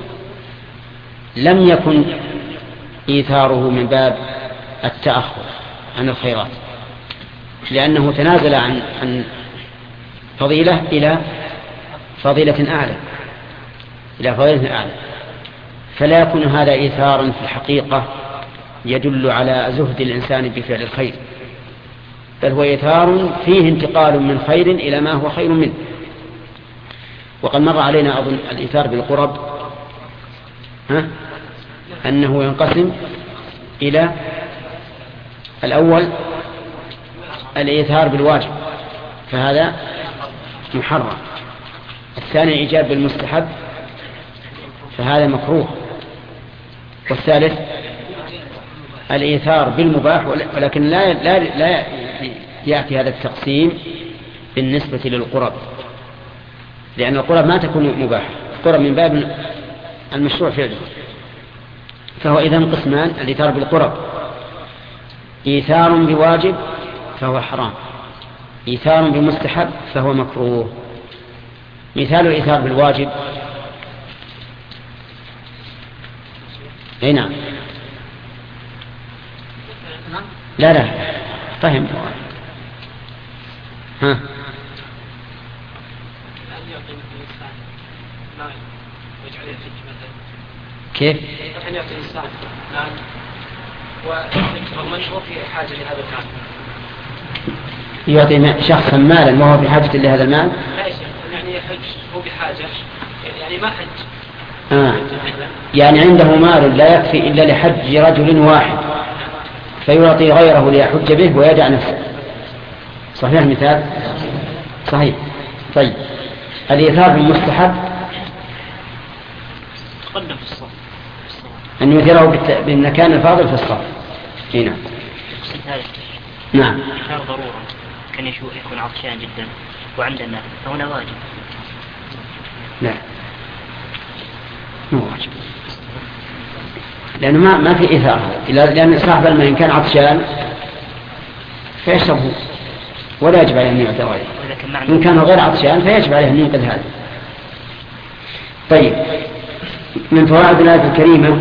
لم يكن إيثاره من باب التأخر عن الخيرات، لأنه تنازل عن عن فضيلة إلى فضيلة أعلى إلى فضيلة أعلى، فلا يكون هذا إيثارا في الحقيقة يدل على زهد الإنسان بفعل الخير، بل هو إيثار فيه انتقال من خير إلى ما هو خير منه. وقد مر علينا أظن الإيثار بالقرب ها؟ أنه ينقسم إلى الأول الإيثار بالواجب فهذا محرم، الثاني الإيجاب بالمستحب فهذا مكروه، والثالث الإيثار بالمباح، ولكن لا, لا, لا يأتي هذا التقسيم بالنسبة للقرب، لأن القرب ما تكون مباحة، القرب من باب المشروع فعله. فهو إذن قسمان: الإيثار بالقرب إيثار بواجب فهو حرام، إيثار بمستحب فهو مكروه. مثال الإيثار بالواجب: أي نعم لا لا فهم ها كيف؟ أن يعطي الإنسان مال ومن هو في حاجة لهذا المال، يعطي شخصا مالا وهو في حاجة لهذا المال؟ لا يا شيخ، يعني يحج هو بحاجة، يعني ما حج آه. يعني عنده مال لا يكفي إلا لحج رجل واحد فيعطي غيره ليحج به ويدع نفسه. صحيح المثال؟ صحيح. طيب الإيثار بالمستحب تقدم في الصف أن يثيره بالمكان الفاضل في الصف. هنا نعم إيثار ضرورة، كان يكون عطشان جدا وعندنا فهنا واجب. لا مو واجب، لأنه ما ما في إيثار، لأن صاحب الماء إن كان عطشان فيشربه ولا يجب عليه أن يعطي غيره. إن كان غير عطشان فيجب عليه أن ينقذ هذا. طيب، من فوائد الآية الكريمة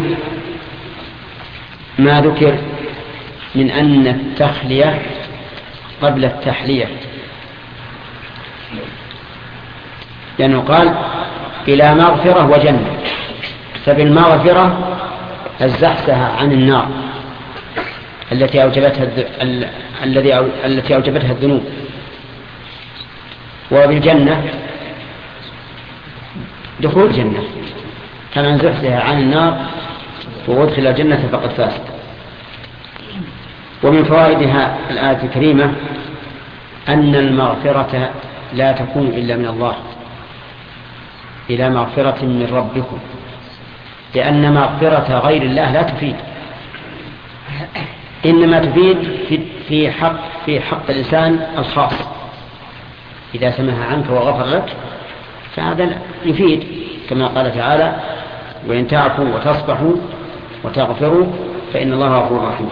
ما ذكر من أن التخلية قبل التحلية، لأنه قال إلى مغفرة وجنة، فبالمغفرة الزحزحة عن النار التي أوجبتها الذي التي أوجبتها الذنوب، وبالجنة دخول الجنة، فمن زحزح عن النار وأدخل الجنة فقد فاز. ومن فوائدها الآية الكريمة أن المغفرة لا تكون إلا من الله، إلى مغفرة من ربكم، لأن مغفرة غير الله لا تفيد، إنما تفيد في حق في حق الإنسان الخاص. إذا سمح عنك وغفر لك فهذا يفيد، كما قال تعالى: وإن تعفوا وتصفحوا وتغفروا فإن الله غفور رحيم.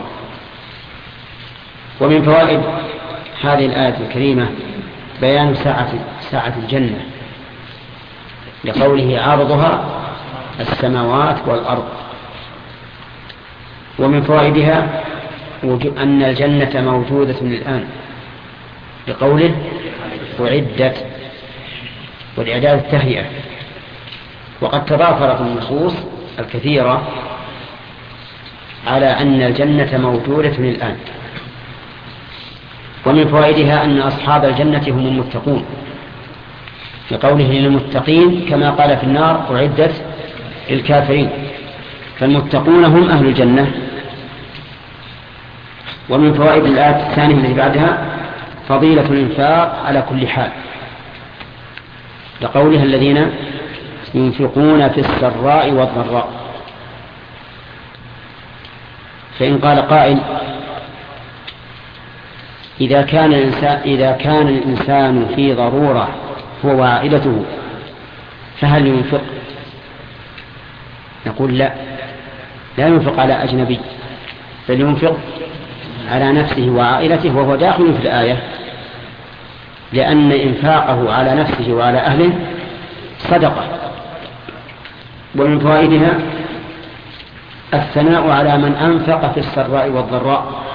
ومن فوائد هذه الآية الكريمة بيان ساعة ساعة الجنة، لقوله: عرضها السماوات والأرض. ومن فوائدها أن الجنة موجودة الآن، لقوله: أعدت، والإعداد التهيئة. وقد تضافرت النصوص الكثيرة على أن الجنة موجودة الآن. ومن فوائدها أن أصحاب الجنة هم المتقون، لقوله: للمتقين، كما قال في النار: أعدت للكافرين، فالمتقون هم أهل الجنة. ومن فوائد الآية الثانية التي بعدها فضيلة الإنفاق على كل حال، لقولها: الذين ينفقون في السراء والضراء. فإن قال قائل: إذا كان الإنسان, إذا كان الإنسان في ضرورة هو وعائلته فهل ينفق؟ نقول: لا، لا ينفق على أجنبي، بل ينفق على نفسه وعائلته، وهو داخل في الآية، لأن إنفاقه على نفسه وعلى أهله صدقة. ومن فوائدها الثناء على من أنفق في السراء والضراء،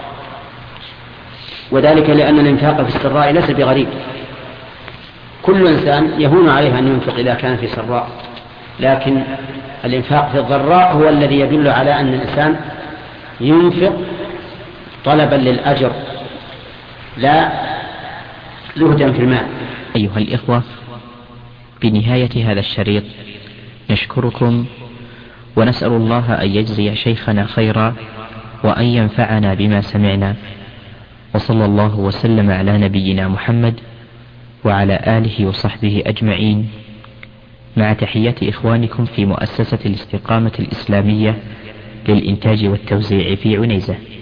وذلك لأن الإنفاق في السراء ليس بغريب، كل إنسان يهون عليه أن ينفق إذا كان في سراء، لكن الإنفاق في الضراء هو الذي يدل على أن الإنسان ينفق طلبا للأجر لا زهدا في المال. أيها الإخوة، بنهاية هذا الشريط نشكركم ونسأل الله أن يجزي شيخنا خيرا وأن ينفعنا بما سمعنا، وصلى الله وسلم على نبينا محمد وعلى آله وصحبه أجمعين، مع تحيات إخوانكم في مؤسسة الاستقامة الإسلامية للإنتاج والتوزيع في عنيزة.